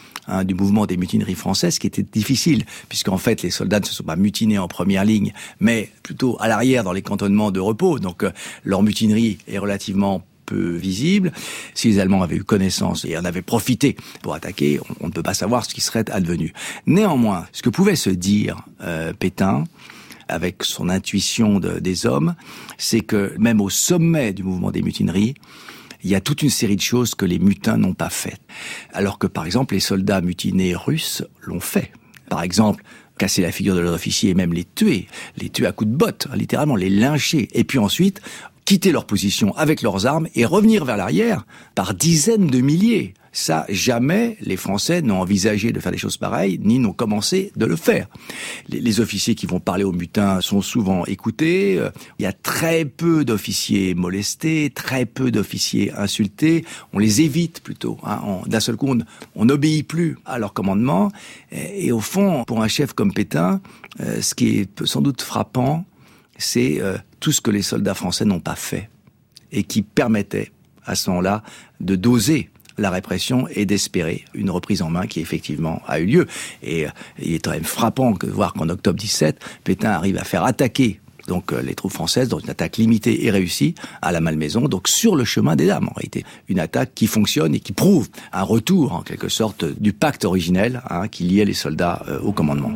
du mouvement des mutineries françaises, qui était difficile, puisqu'en fait les soldats ne se sont pas mutinés en première ligne, mais plutôt à l'arrière dans les cantonnements de repos. Donc leur mutinerie est relativement peu visible. Si les Allemands avaient eu connaissance et en avaient profité pour attaquer, on ne peut pas savoir ce qui serait advenu. Néanmoins, ce que pouvait se dire Pétain, avec son intuition des hommes, c'est que même au sommet du mouvement des mutineries, il y a toute une série de choses que les mutins n'ont pas faites. Alors que, par exemple, les soldats mutinés russes l'ont fait. Par exemple, casser la figure de leurs officiers et même les tuer à coups de botte, littéralement, les lyncher. Et puis ensuite, quitter leur position avec leurs armes et revenir vers l'arrière par dizaines de milliers. Ça, jamais les Français n'ont envisagé de faire des choses pareilles, ni n'ont commencé de le faire. Les officiers qui vont parler aux mutins sont souvent écoutés. Il y a très peu d'officiers molestés, très peu d'officiers insultés. On les évite plutôt. D'un seul coup, on n'obéit plus à leur commandement. Et au fond, pour un chef comme Pétain, ce qui est sans doute frappant, c'est tout ce que les soldats français n'ont pas fait et qui permettait à ce moment-là de doser la répression et d'espérer une reprise en main qui effectivement a eu lieu. Et il est quand même frappant de voir qu'en octobre 17, Pétain arrive à faire attaquer donc les troupes françaises dans une attaque limitée et réussie à la Malmaison, donc sur le chemin des dames en réalité. Une attaque qui fonctionne et qui prouve un retour en quelque sorte du pacte originel qui liait les soldats au commandement.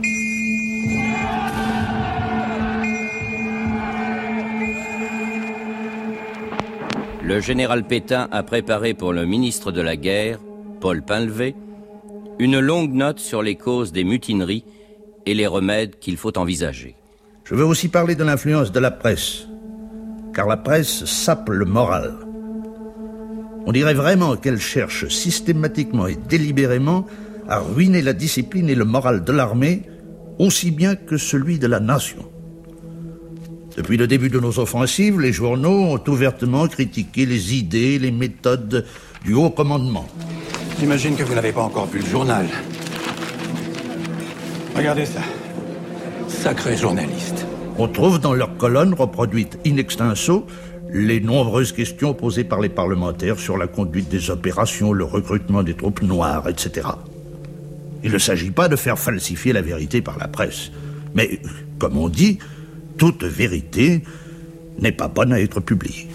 Le général Pétain a préparé pour le ministre de la Guerre, Paul Painlevé, Une longue note sur les causes des mutineries et les remèdes qu'il faut envisager. Je veux aussi parler de l'influence de la presse, car la presse sape le moral. On dirait vraiment qu'elle cherche systématiquement et délibérément à ruiner la discipline et le moral de l'armée, aussi bien que celui de la nation. Depuis le début de nos offensives, les journaux ont ouvertement critiqué les idées, les méthodes du haut commandement. J'imagine que vous n'avez pas encore vu le journal. Regardez ça. Sacré journaliste. On trouve dans leurs colonnes reproduites in extenso les nombreuses questions posées par les parlementaires sur la conduite des opérations, le recrutement des troupes noires, etc. Il ne s'agit pas de faire falsifier la vérité par la presse. Mais, comme on dit, toute vérité n'est pas bonne à être publiée.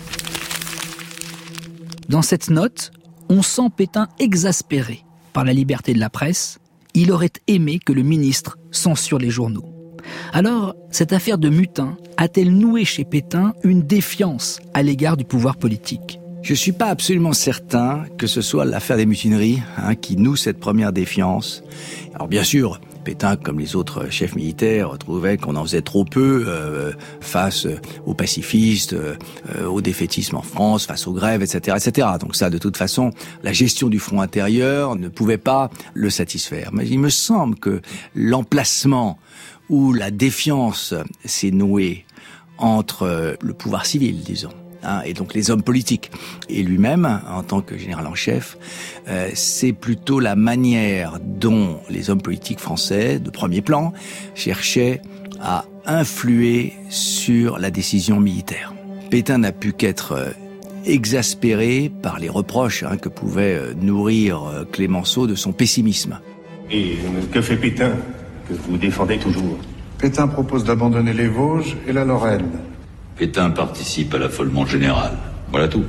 Dans cette note, on sent Pétain exaspéré par la liberté de la presse. Il aurait aimé que le ministre censure les journaux. Alors, cette affaire de mutin a-t-elle noué chez Pétain une défiance à l'égard du pouvoir politique ? Je ne suis pas absolument certain que ce soit l'affaire des mutineries qui noue cette première défiance. Alors bien sûr, Pétain, comme les autres chefs militaires, trouvait qu'on en faisait trop peu face aux pacifistes, au défaitisme en France, face aux grèves, etc., etc. Donc ça, de toute façon, la gestion du front intérieur ne pouvait pas le satisfaire. Mais il me semble que l'emplacement où la défiance s'est nouée entre le pouvoir civil, disons, et donc les hommes politiques, et lui-même, en tant que général en chef, c'est plutôt la manière dont les hommes politiques français, de premier plan, cherchaient à influer sur la décision militaire. Pétain n'a pu qu'être exaspéré par les reproches que pouvait nourrir Clémenceau de son pessimisme. Et que fait Pétain, que vous défendez toujours ? Pétain propose d'abandonner les Vosges et la Lorraine. Pétain participe à l'affolement général. Voilà tout.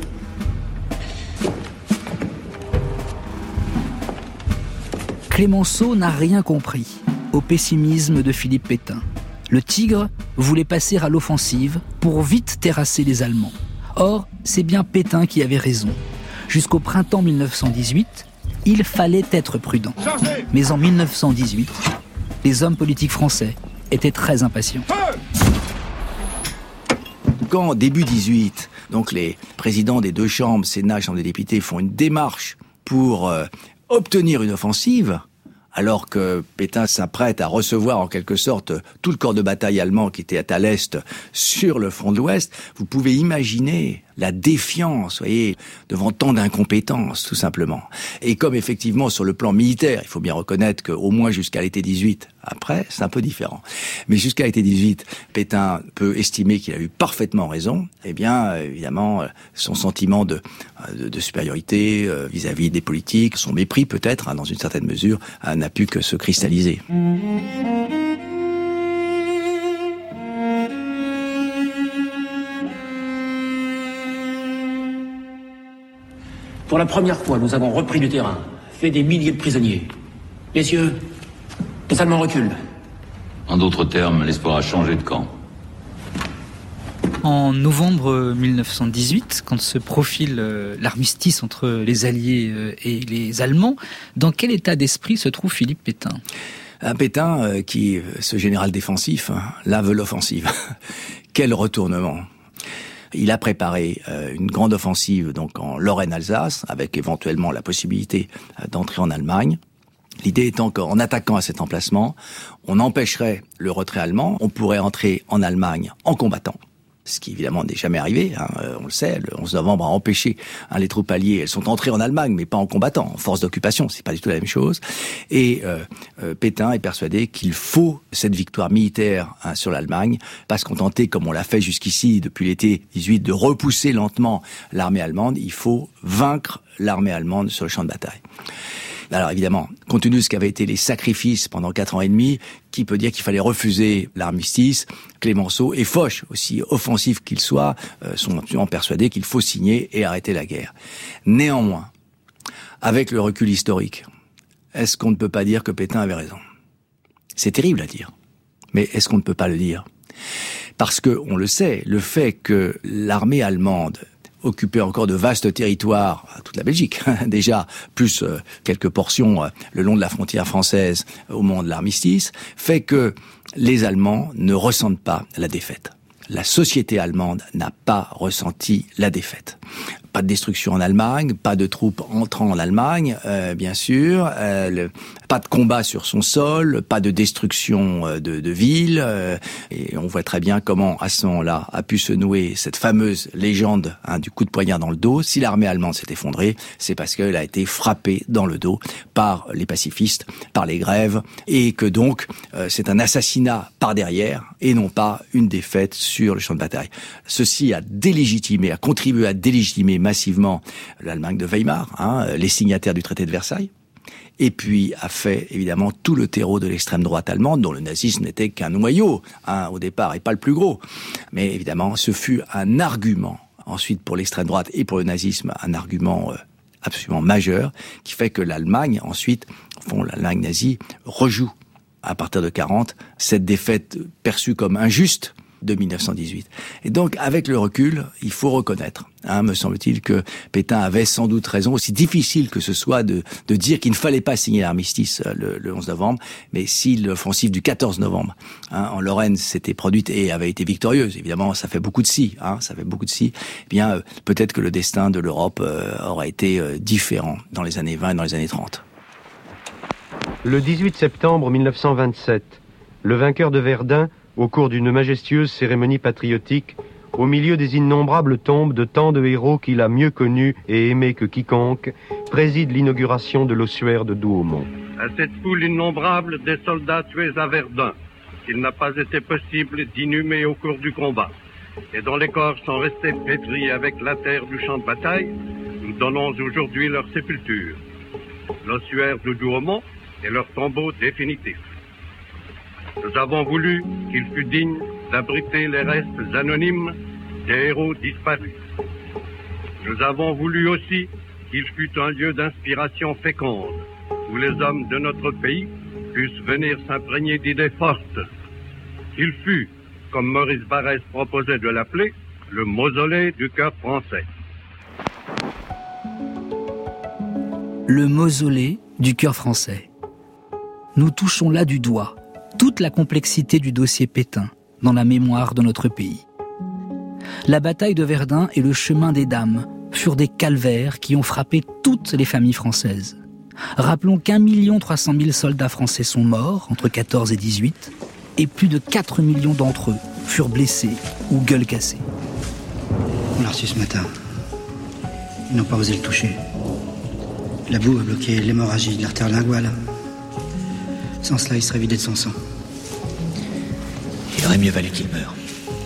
Clémenceau n'a rien compris au pessimisme de Philippe Pétain. Le Tigre voulait passer à l'offensive pour vite terrasser les Allemands. Or, c'est bien Pétain qui avait raison. Jusqu'au printemps 1918, il fallait être prudent. Mais en 1918, les hommes politiques français étaient très impatients. Quand, début 18, donc les présidents des deux chambres, Sénat et Chambre des députés, font une démarche pour obtenir une offensive, alors que Pétain s'apprête à recevoir en quelque sorte tout le corps de bataille allemand qui était à l'est sur le front de l'ouest, vous pouvez imaginer la défiance, voyez, devant tant d'incompétence, tout simplement. Et comme effectivement sur le plan militaire, il faut bien reconnaître qu'au moins jusqu'à l'été 18, après, c'est un peu différent. Mais jusqu'à l'été 18, Pétain peut estimer qu'il a eu parfaitement raison. Eh bien, évidemment, son sentiment de supériorité vis-à-vis des politiques, son mépris peut-être, dans une certaine mesure, n'a pu que se cristalliser. Pour la première fois, nous avons repris du terrain, fait des milliers de prisonniers. Messieurs, les Allemands reculent. En d'autres termes, l'espoir a changé de camp. En novembre 1918, quand se profile l'armistice entre les Alliés et les Allemands, dans quel état d'esprit se trouve Philippe Pétain ? Un Pétain qui, ce général défensif, là veut l'offensive. Quel retournement ! Il a préparé une grande offensive donc en Lorraine-Alsace, avec éventuellement la possibilité d'entrer en Allemagne. L'idée étant qu'en attaquant à cet emplacement, on empêcherait le retrait allemand, on pourrait entrer en Allemagne en combattant. Ce qui évidemment n'est jamais arrivé, on le sait, le 11 novembre a empêché les troupes alliées, elles sont entrées en Allemagne, mais pas en combattant, en force d'occupation, c'est pas du tout la même chose. Et Pétain est persuadé qu'il faut cette victoire militaire sur l'Allemagne, pas se contenter, comme on l'a fait jusqu'ici depuis l'été 18, de repousser lentement l'armée allemande, il faut vaincre l'armée allemande sur le champ de bataille. Alors évidemment, compte tenu de ce qu'avaient été les sacrifices pendant 4 ans et demi, qui peut dire qu'il fallait refuser l'armistice? Clémenceau et Foch, aussi offensifs qu'ils soient, sont absolument persuadés qu'il faut signer et arrêter la guerre. Néanmoins, avec le recul historique, est-ce qu'on ne peut pas dire que Pétain avait raison? C'est terrible à dire, mais est-ce qu'on ne peut pas le dire? Parce que, on le sait, le fait que l'armée allemande occupait encore de vastes territoires, toute la Belgique déjà, plus quelques portions le long de la frontière française au moment de l'armistice, fait que les Allemands ne ressentent pas la défaite. La société allemande n'a pas ressenti la défaite. Pas de destruction en Allemagne, pas de troupes entrant en Allemagne, bien sûr, pas de combat sur son sol, pas de destruction de villes, et on voit très bien comment, à ce moment-là, a pu se nouer cette fameuse légende du coup de poignard dans le dos. Si l'armée allemande s'est effondrée, c'est parce qu'elle a été frappée dans le dos par les pacifistes, par les grèves, et que donc c'est un assassinat par derrière, et non pas une défaite sur le champ de bataille. Ceci a contribué à délégitimer massivement l'Allemagne de Weimar, les signataires du traité de Versailles, et puis a fait évidemment tout le terreau de l'extrême droite allemande, dont le nazisme n'était qu'un noyau au départ, et pas le plus gros. Mais évidemment, ce fut un argument, ensuite pour l'extrême droite et pour le nazisme, un argument absolument majeur, qui fait que l'Allemagne, ensuite, l'Allemagne nazie, rejoue, à partir de 1940, cette défaite perçue comme injuste de 1918. Et donc, avec le recul, il faut reconnaître, me semble-t-il, que Pétain avait sans doute raison, aussi difficile que ce soit de dire qu'il ne fallait pas signer l'armistice le 11 novembre, mais si l'offensive du 14 novembre en Lorraine s'était produite et avait été victorieuse, évidemment, ça fait beaucoup de si, eh bien, peut-être que le destin de l'Europe aurait été différent dans les années 20 et dans les années 30. Le 18 septembre 1927, le vainqueur de Verdun, au cours d'une majestueuse cérémonie patriotique, au milieu des innombrables tombes de tant de héros qu'il a mieux connus et aimés que quiconque, préside l'inauguration de l'ossuaire de Douaumont. À cette foule innombrable des soldats tués à Verdun, qu'il n'a pas été possible d'inhumer au cours du combat, et dont les corps sont restés pétris avec la terre du champ de bataille, nous donnons aujourd'hui leur sépulture. L'ossuaire de Douaumont est leur tombeau définitif. Nous avons voulu qu'il fût digne d'abriter les restes anonymes des héros disparus. Nous avons voulu aussi qu'il fût un lieu d'inspiration féconde, où les hommes de notre pays puissent venir s'imprégner d'idées fortes. Qu'il fût, comme Maurice Barrès proposait de l'appeler, le mausolée du cœur français. Le mausolée du cœur français. Nous touchons là du doigt toute la complexité du dossier Pétain dans la mémoire de notre pays. La bataille de Verdun et le chemin des dames furent des calvaires qui ont frappé toutes les familles françaises. Rappelons qu'1 300 000 soldats français sont morts entre 14 et 18, et plus de 4 millions d'entre eux furent blessés ou gueule cassée. On l'a reçu ce matin. Ils n'ont pas osé le toucher. La boue a bloqué l'hémorragie de l'artère linguale. Sans cela, il serait vidé de son sang. Il aurait mieux valu qu'il meure.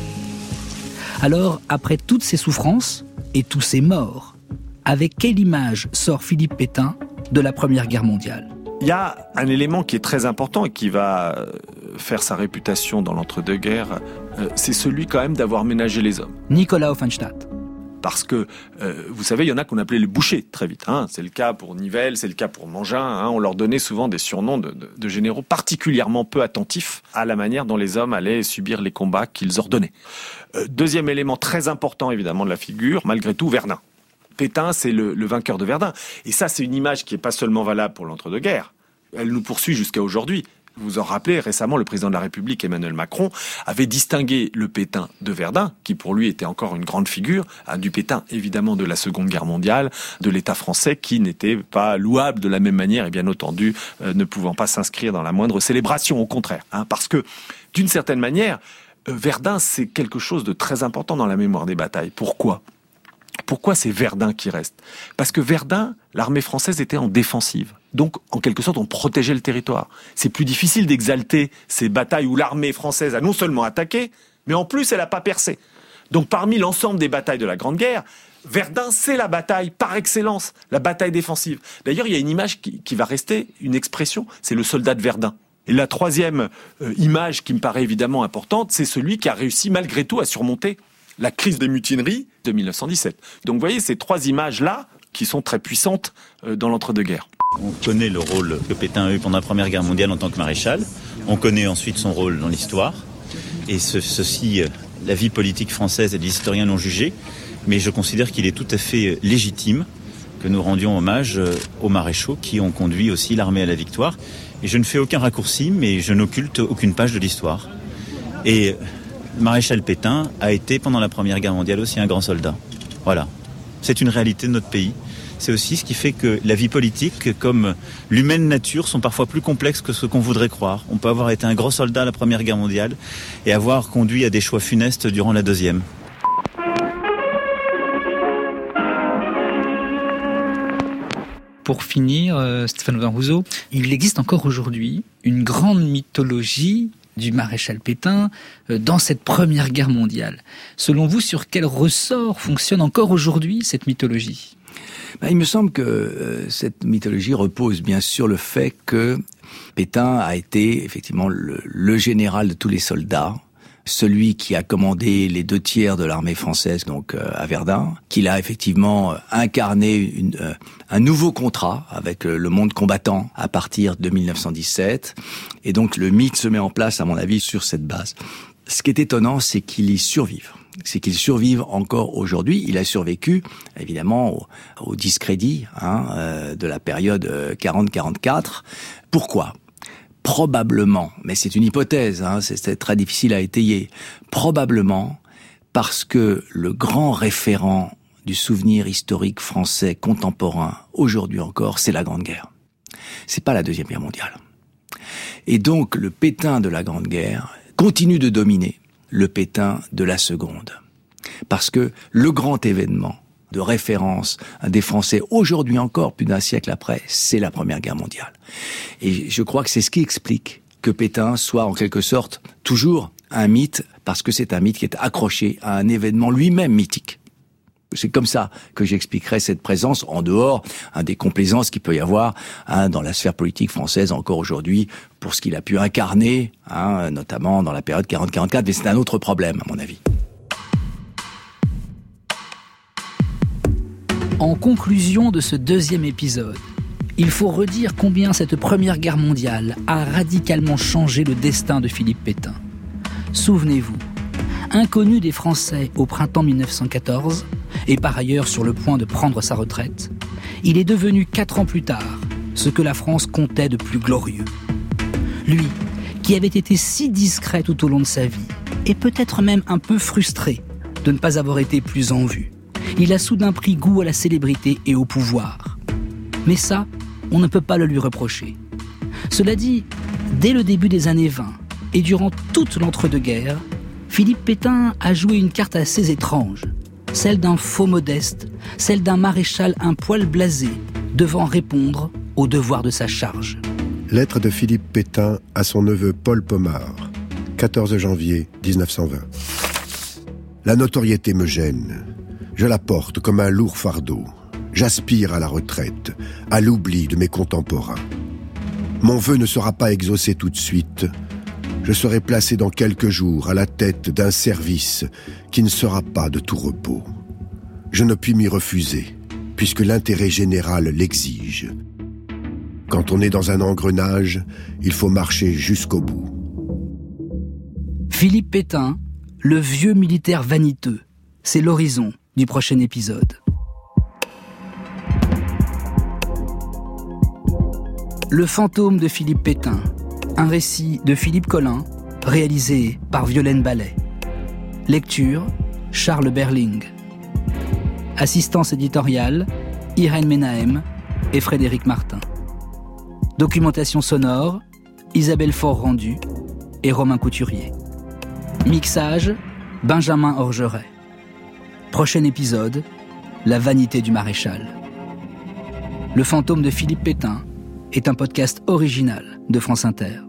Alors, après toutes ces souffrances et tous ces morts, avec quelle image sort Philippe Pétain de la Première Guerre mondiale ? Il y a un élément qui est très important et qui va faire sa réputation dans l'entre-deux-guerres, c'est celui quand même d'avoir ménagé les hommes. Nicolas Offenstadt. Parce que, vous savez, il y en a qu'on appelait les bouchers très vite. C'est le cas pour Nivelle, c'est le cas pour Mangin. On leur donnait souvent des surnoms de généraux particulièrement peu attentifs à la manière dont les hommes allaient subir les combats qu'ils ordonnaient. Deuxième élément très important, évidemment, de la figure, malgré tout, Verdun. Pétain, c'est le vainqueur de Verdun. Et ça, c'est une image qui n'est pas seulement valable pour l'entre-deux-guerres. Elle nous poursuit jusqu'à aujourd'hui. Vous vous en rappelez, récemment, le président de la République, Emmanuel Macron, avait distingué le Pétain de Verdun, qui pour lui était encore une grande figure, du Pétain, évidemment, de la Seconde Guerre mondiale, de l'État français, qui n'était pas louable de la même manière, et bien entendu, ne pouvant pas s'inscrire dans la moindre célébration, au contraire. Parce que, d'une certaine manière, Verdun, c'est quelque chose de très important dans la mémoire des batailles. Pourquoi ? Pourquoi c'est Verdun qui reste ? Parce que Verdun, l'armée française était en défensive. Donc, en quelque sorte, on protégeait le territoire. C'est plus difficile d'exalter ces batailles où l'armée française a non seulement attaqué, mais en plus, elle n'a pas percé. Donc, parmi l'ensemble des batailles de la Grande Guerre, Verdun, c'est la bataille par excellence, la bataille défensive. D'ailleurs, il y a une image qui va rester, une expression, c'est le soldat de Verdun. Et la troisième image qui me paraît évidemment importante, c'est celui qui a réussi malgré tout à surmonter la crise des mutineries de 1917. Donc, vous voyez, ces trois images-là, qui sont très puissantes dans l'entre-deux-guerres. On connaît le rôle que Pétain a eu pendant la Première Guerre mondiale en tant que maréchal. On connaît ensuite son rôle dans l'histoire. Et ceci, la vie politique française et les historiens l'ont jugé. mais je considère qu'il est tout à fait légitime que nous rendions hommage aux maréchaux qui ont conduit aussi l'armée à la victoire. Et je ne fais aucun raccourci, mais je n'occulte aucune page de l'histoire. Et le maréchal Pétain a été, pendant la Première Guerre mondiale, aussi un grand soldat. Voilà. C'est une réalité de notre pays. C'est aussi ce qui fait que la vie politique, comme l'humaine nature, sont parfois plus complexes que ce qu'on voudrait croire. On peut avoir été un gros soldat à la Première Guerre mondiale et avoir conduit à des choix funestes durant la Deuxième. Pour finir, Stéphane Rousseau, il existe encore aujourd'hui une grande mythologie du maréchal Pétain dans cette Première Guerre mondiale. Selon vous, sur quel ressort fonctionne encore aujourd'hui cette mythologie ? Il me semble que cette mythologie repose bien sur le fait que Pétain a été effectivement le général de tous les soldats, celui qui a commandé les 2/3 de l'armée française donc à Verdun, qu'il a effectivement incarné un nouveau contrat avec le monde combattant à partir de 1917, et donc le mythe se met en place à mon avis sur cette base. Ce qui est étonnant, c'est qu'il y survive. C'est qu'il survive encore aujourd'hui. Il a survécu, évidemment, au discrédit de la période 40-44. Pourquoi ? Probablement, mais c'est une hypothèse, c'est très difficile à étayer, probablement parce que le grand référent du souvenir historique français contemporain, aujourd'hui encore, c'est la Grande Guerre. C'est pas la Deuxième Guerre mondiale. Et donc, le Pétain de la Grande Guerre continue de dominer le Pétain de la Seconde. Parce que le grand événement de référence des Français aujourd'hui encore, plus d'un siècle après, c'est la Première Guerre mondiale. Et je crois que c'est ce qui explique que Pétain soit en quelque sorte toujours un mythe, parce que c'est un mythe qui est accroché à un événement lui-même mythique. C'est comme ça que j'expliquerai cette présence en dehors des complaisances qu'il peut y avoir dans la sphère politique française encore aujourd'hui pour ce qu'il a pu incarner, notamment dans la période 40-44, mais c'est un autre problème à mon avis. En conclusion de ce deuxième épisode, il faut redire combien cette Première Guerre mondiale a radicalement changé le destin de Philippe Pétain. Souvenez-vous, inconnu des Français au printemps 1914, et par ailleurs sur le point de prendre sa retraite, il est devenu 4 ans plus tard ce que la France comptait de plus glorieux. Lui, qui avait été si discret tout au long de sa vie, et peut-être même un peu frustré de ne pas avoir été plus en vue, il a soudain pris goût à la célébrité et au pouvoir. Mais ça, on ne peut pas le lui reprocher. Cela dit, dès le début des années 20 et durant toute l'entre-deux-guerres, Philippe Pétain a joué une carte assez étrange, celle d'un faux modeste, celle d'un maréchal un poil blasé, devant répondre au devoir de sa charge. Lettre de Philippe Pétain à son neveu Paul Pomard, 14 janvier 1920. La notoriété me gêne. Je la porte comme un lourd fardeau. J'aspire à la retraite, à l'oubli de mes contemporains. Mon vœu ne sera pas exaucé tout de suite. Je serai placé dans quelques jours à la tête d'un service qui ne sera pas de tout repos. Je ne puis m'y refuser, puisque l'intérêt général l'exige. Quand on est dans un engrenage, il faut marcher jusqu'au bout. Philippe Pétain, le vieux militaire vaniteux, c'est l'horizon du prochain épisode. Le fantôme de Philippe Pétain, un récit de Philippe Collin, réalisé par Violaine Ballet. Lecture, Charles Berling. Assistance éditoriale, Irène Menahem et Frédéric Martin. Documentation sonore, Isabelle Faure-Rendu et Romain Couturier. Mixage, Benjamin Orgeret. Prochain épisode, La vanité du maréchal. Le fantôme de Philippe Pétain est un podcast original de France Inter.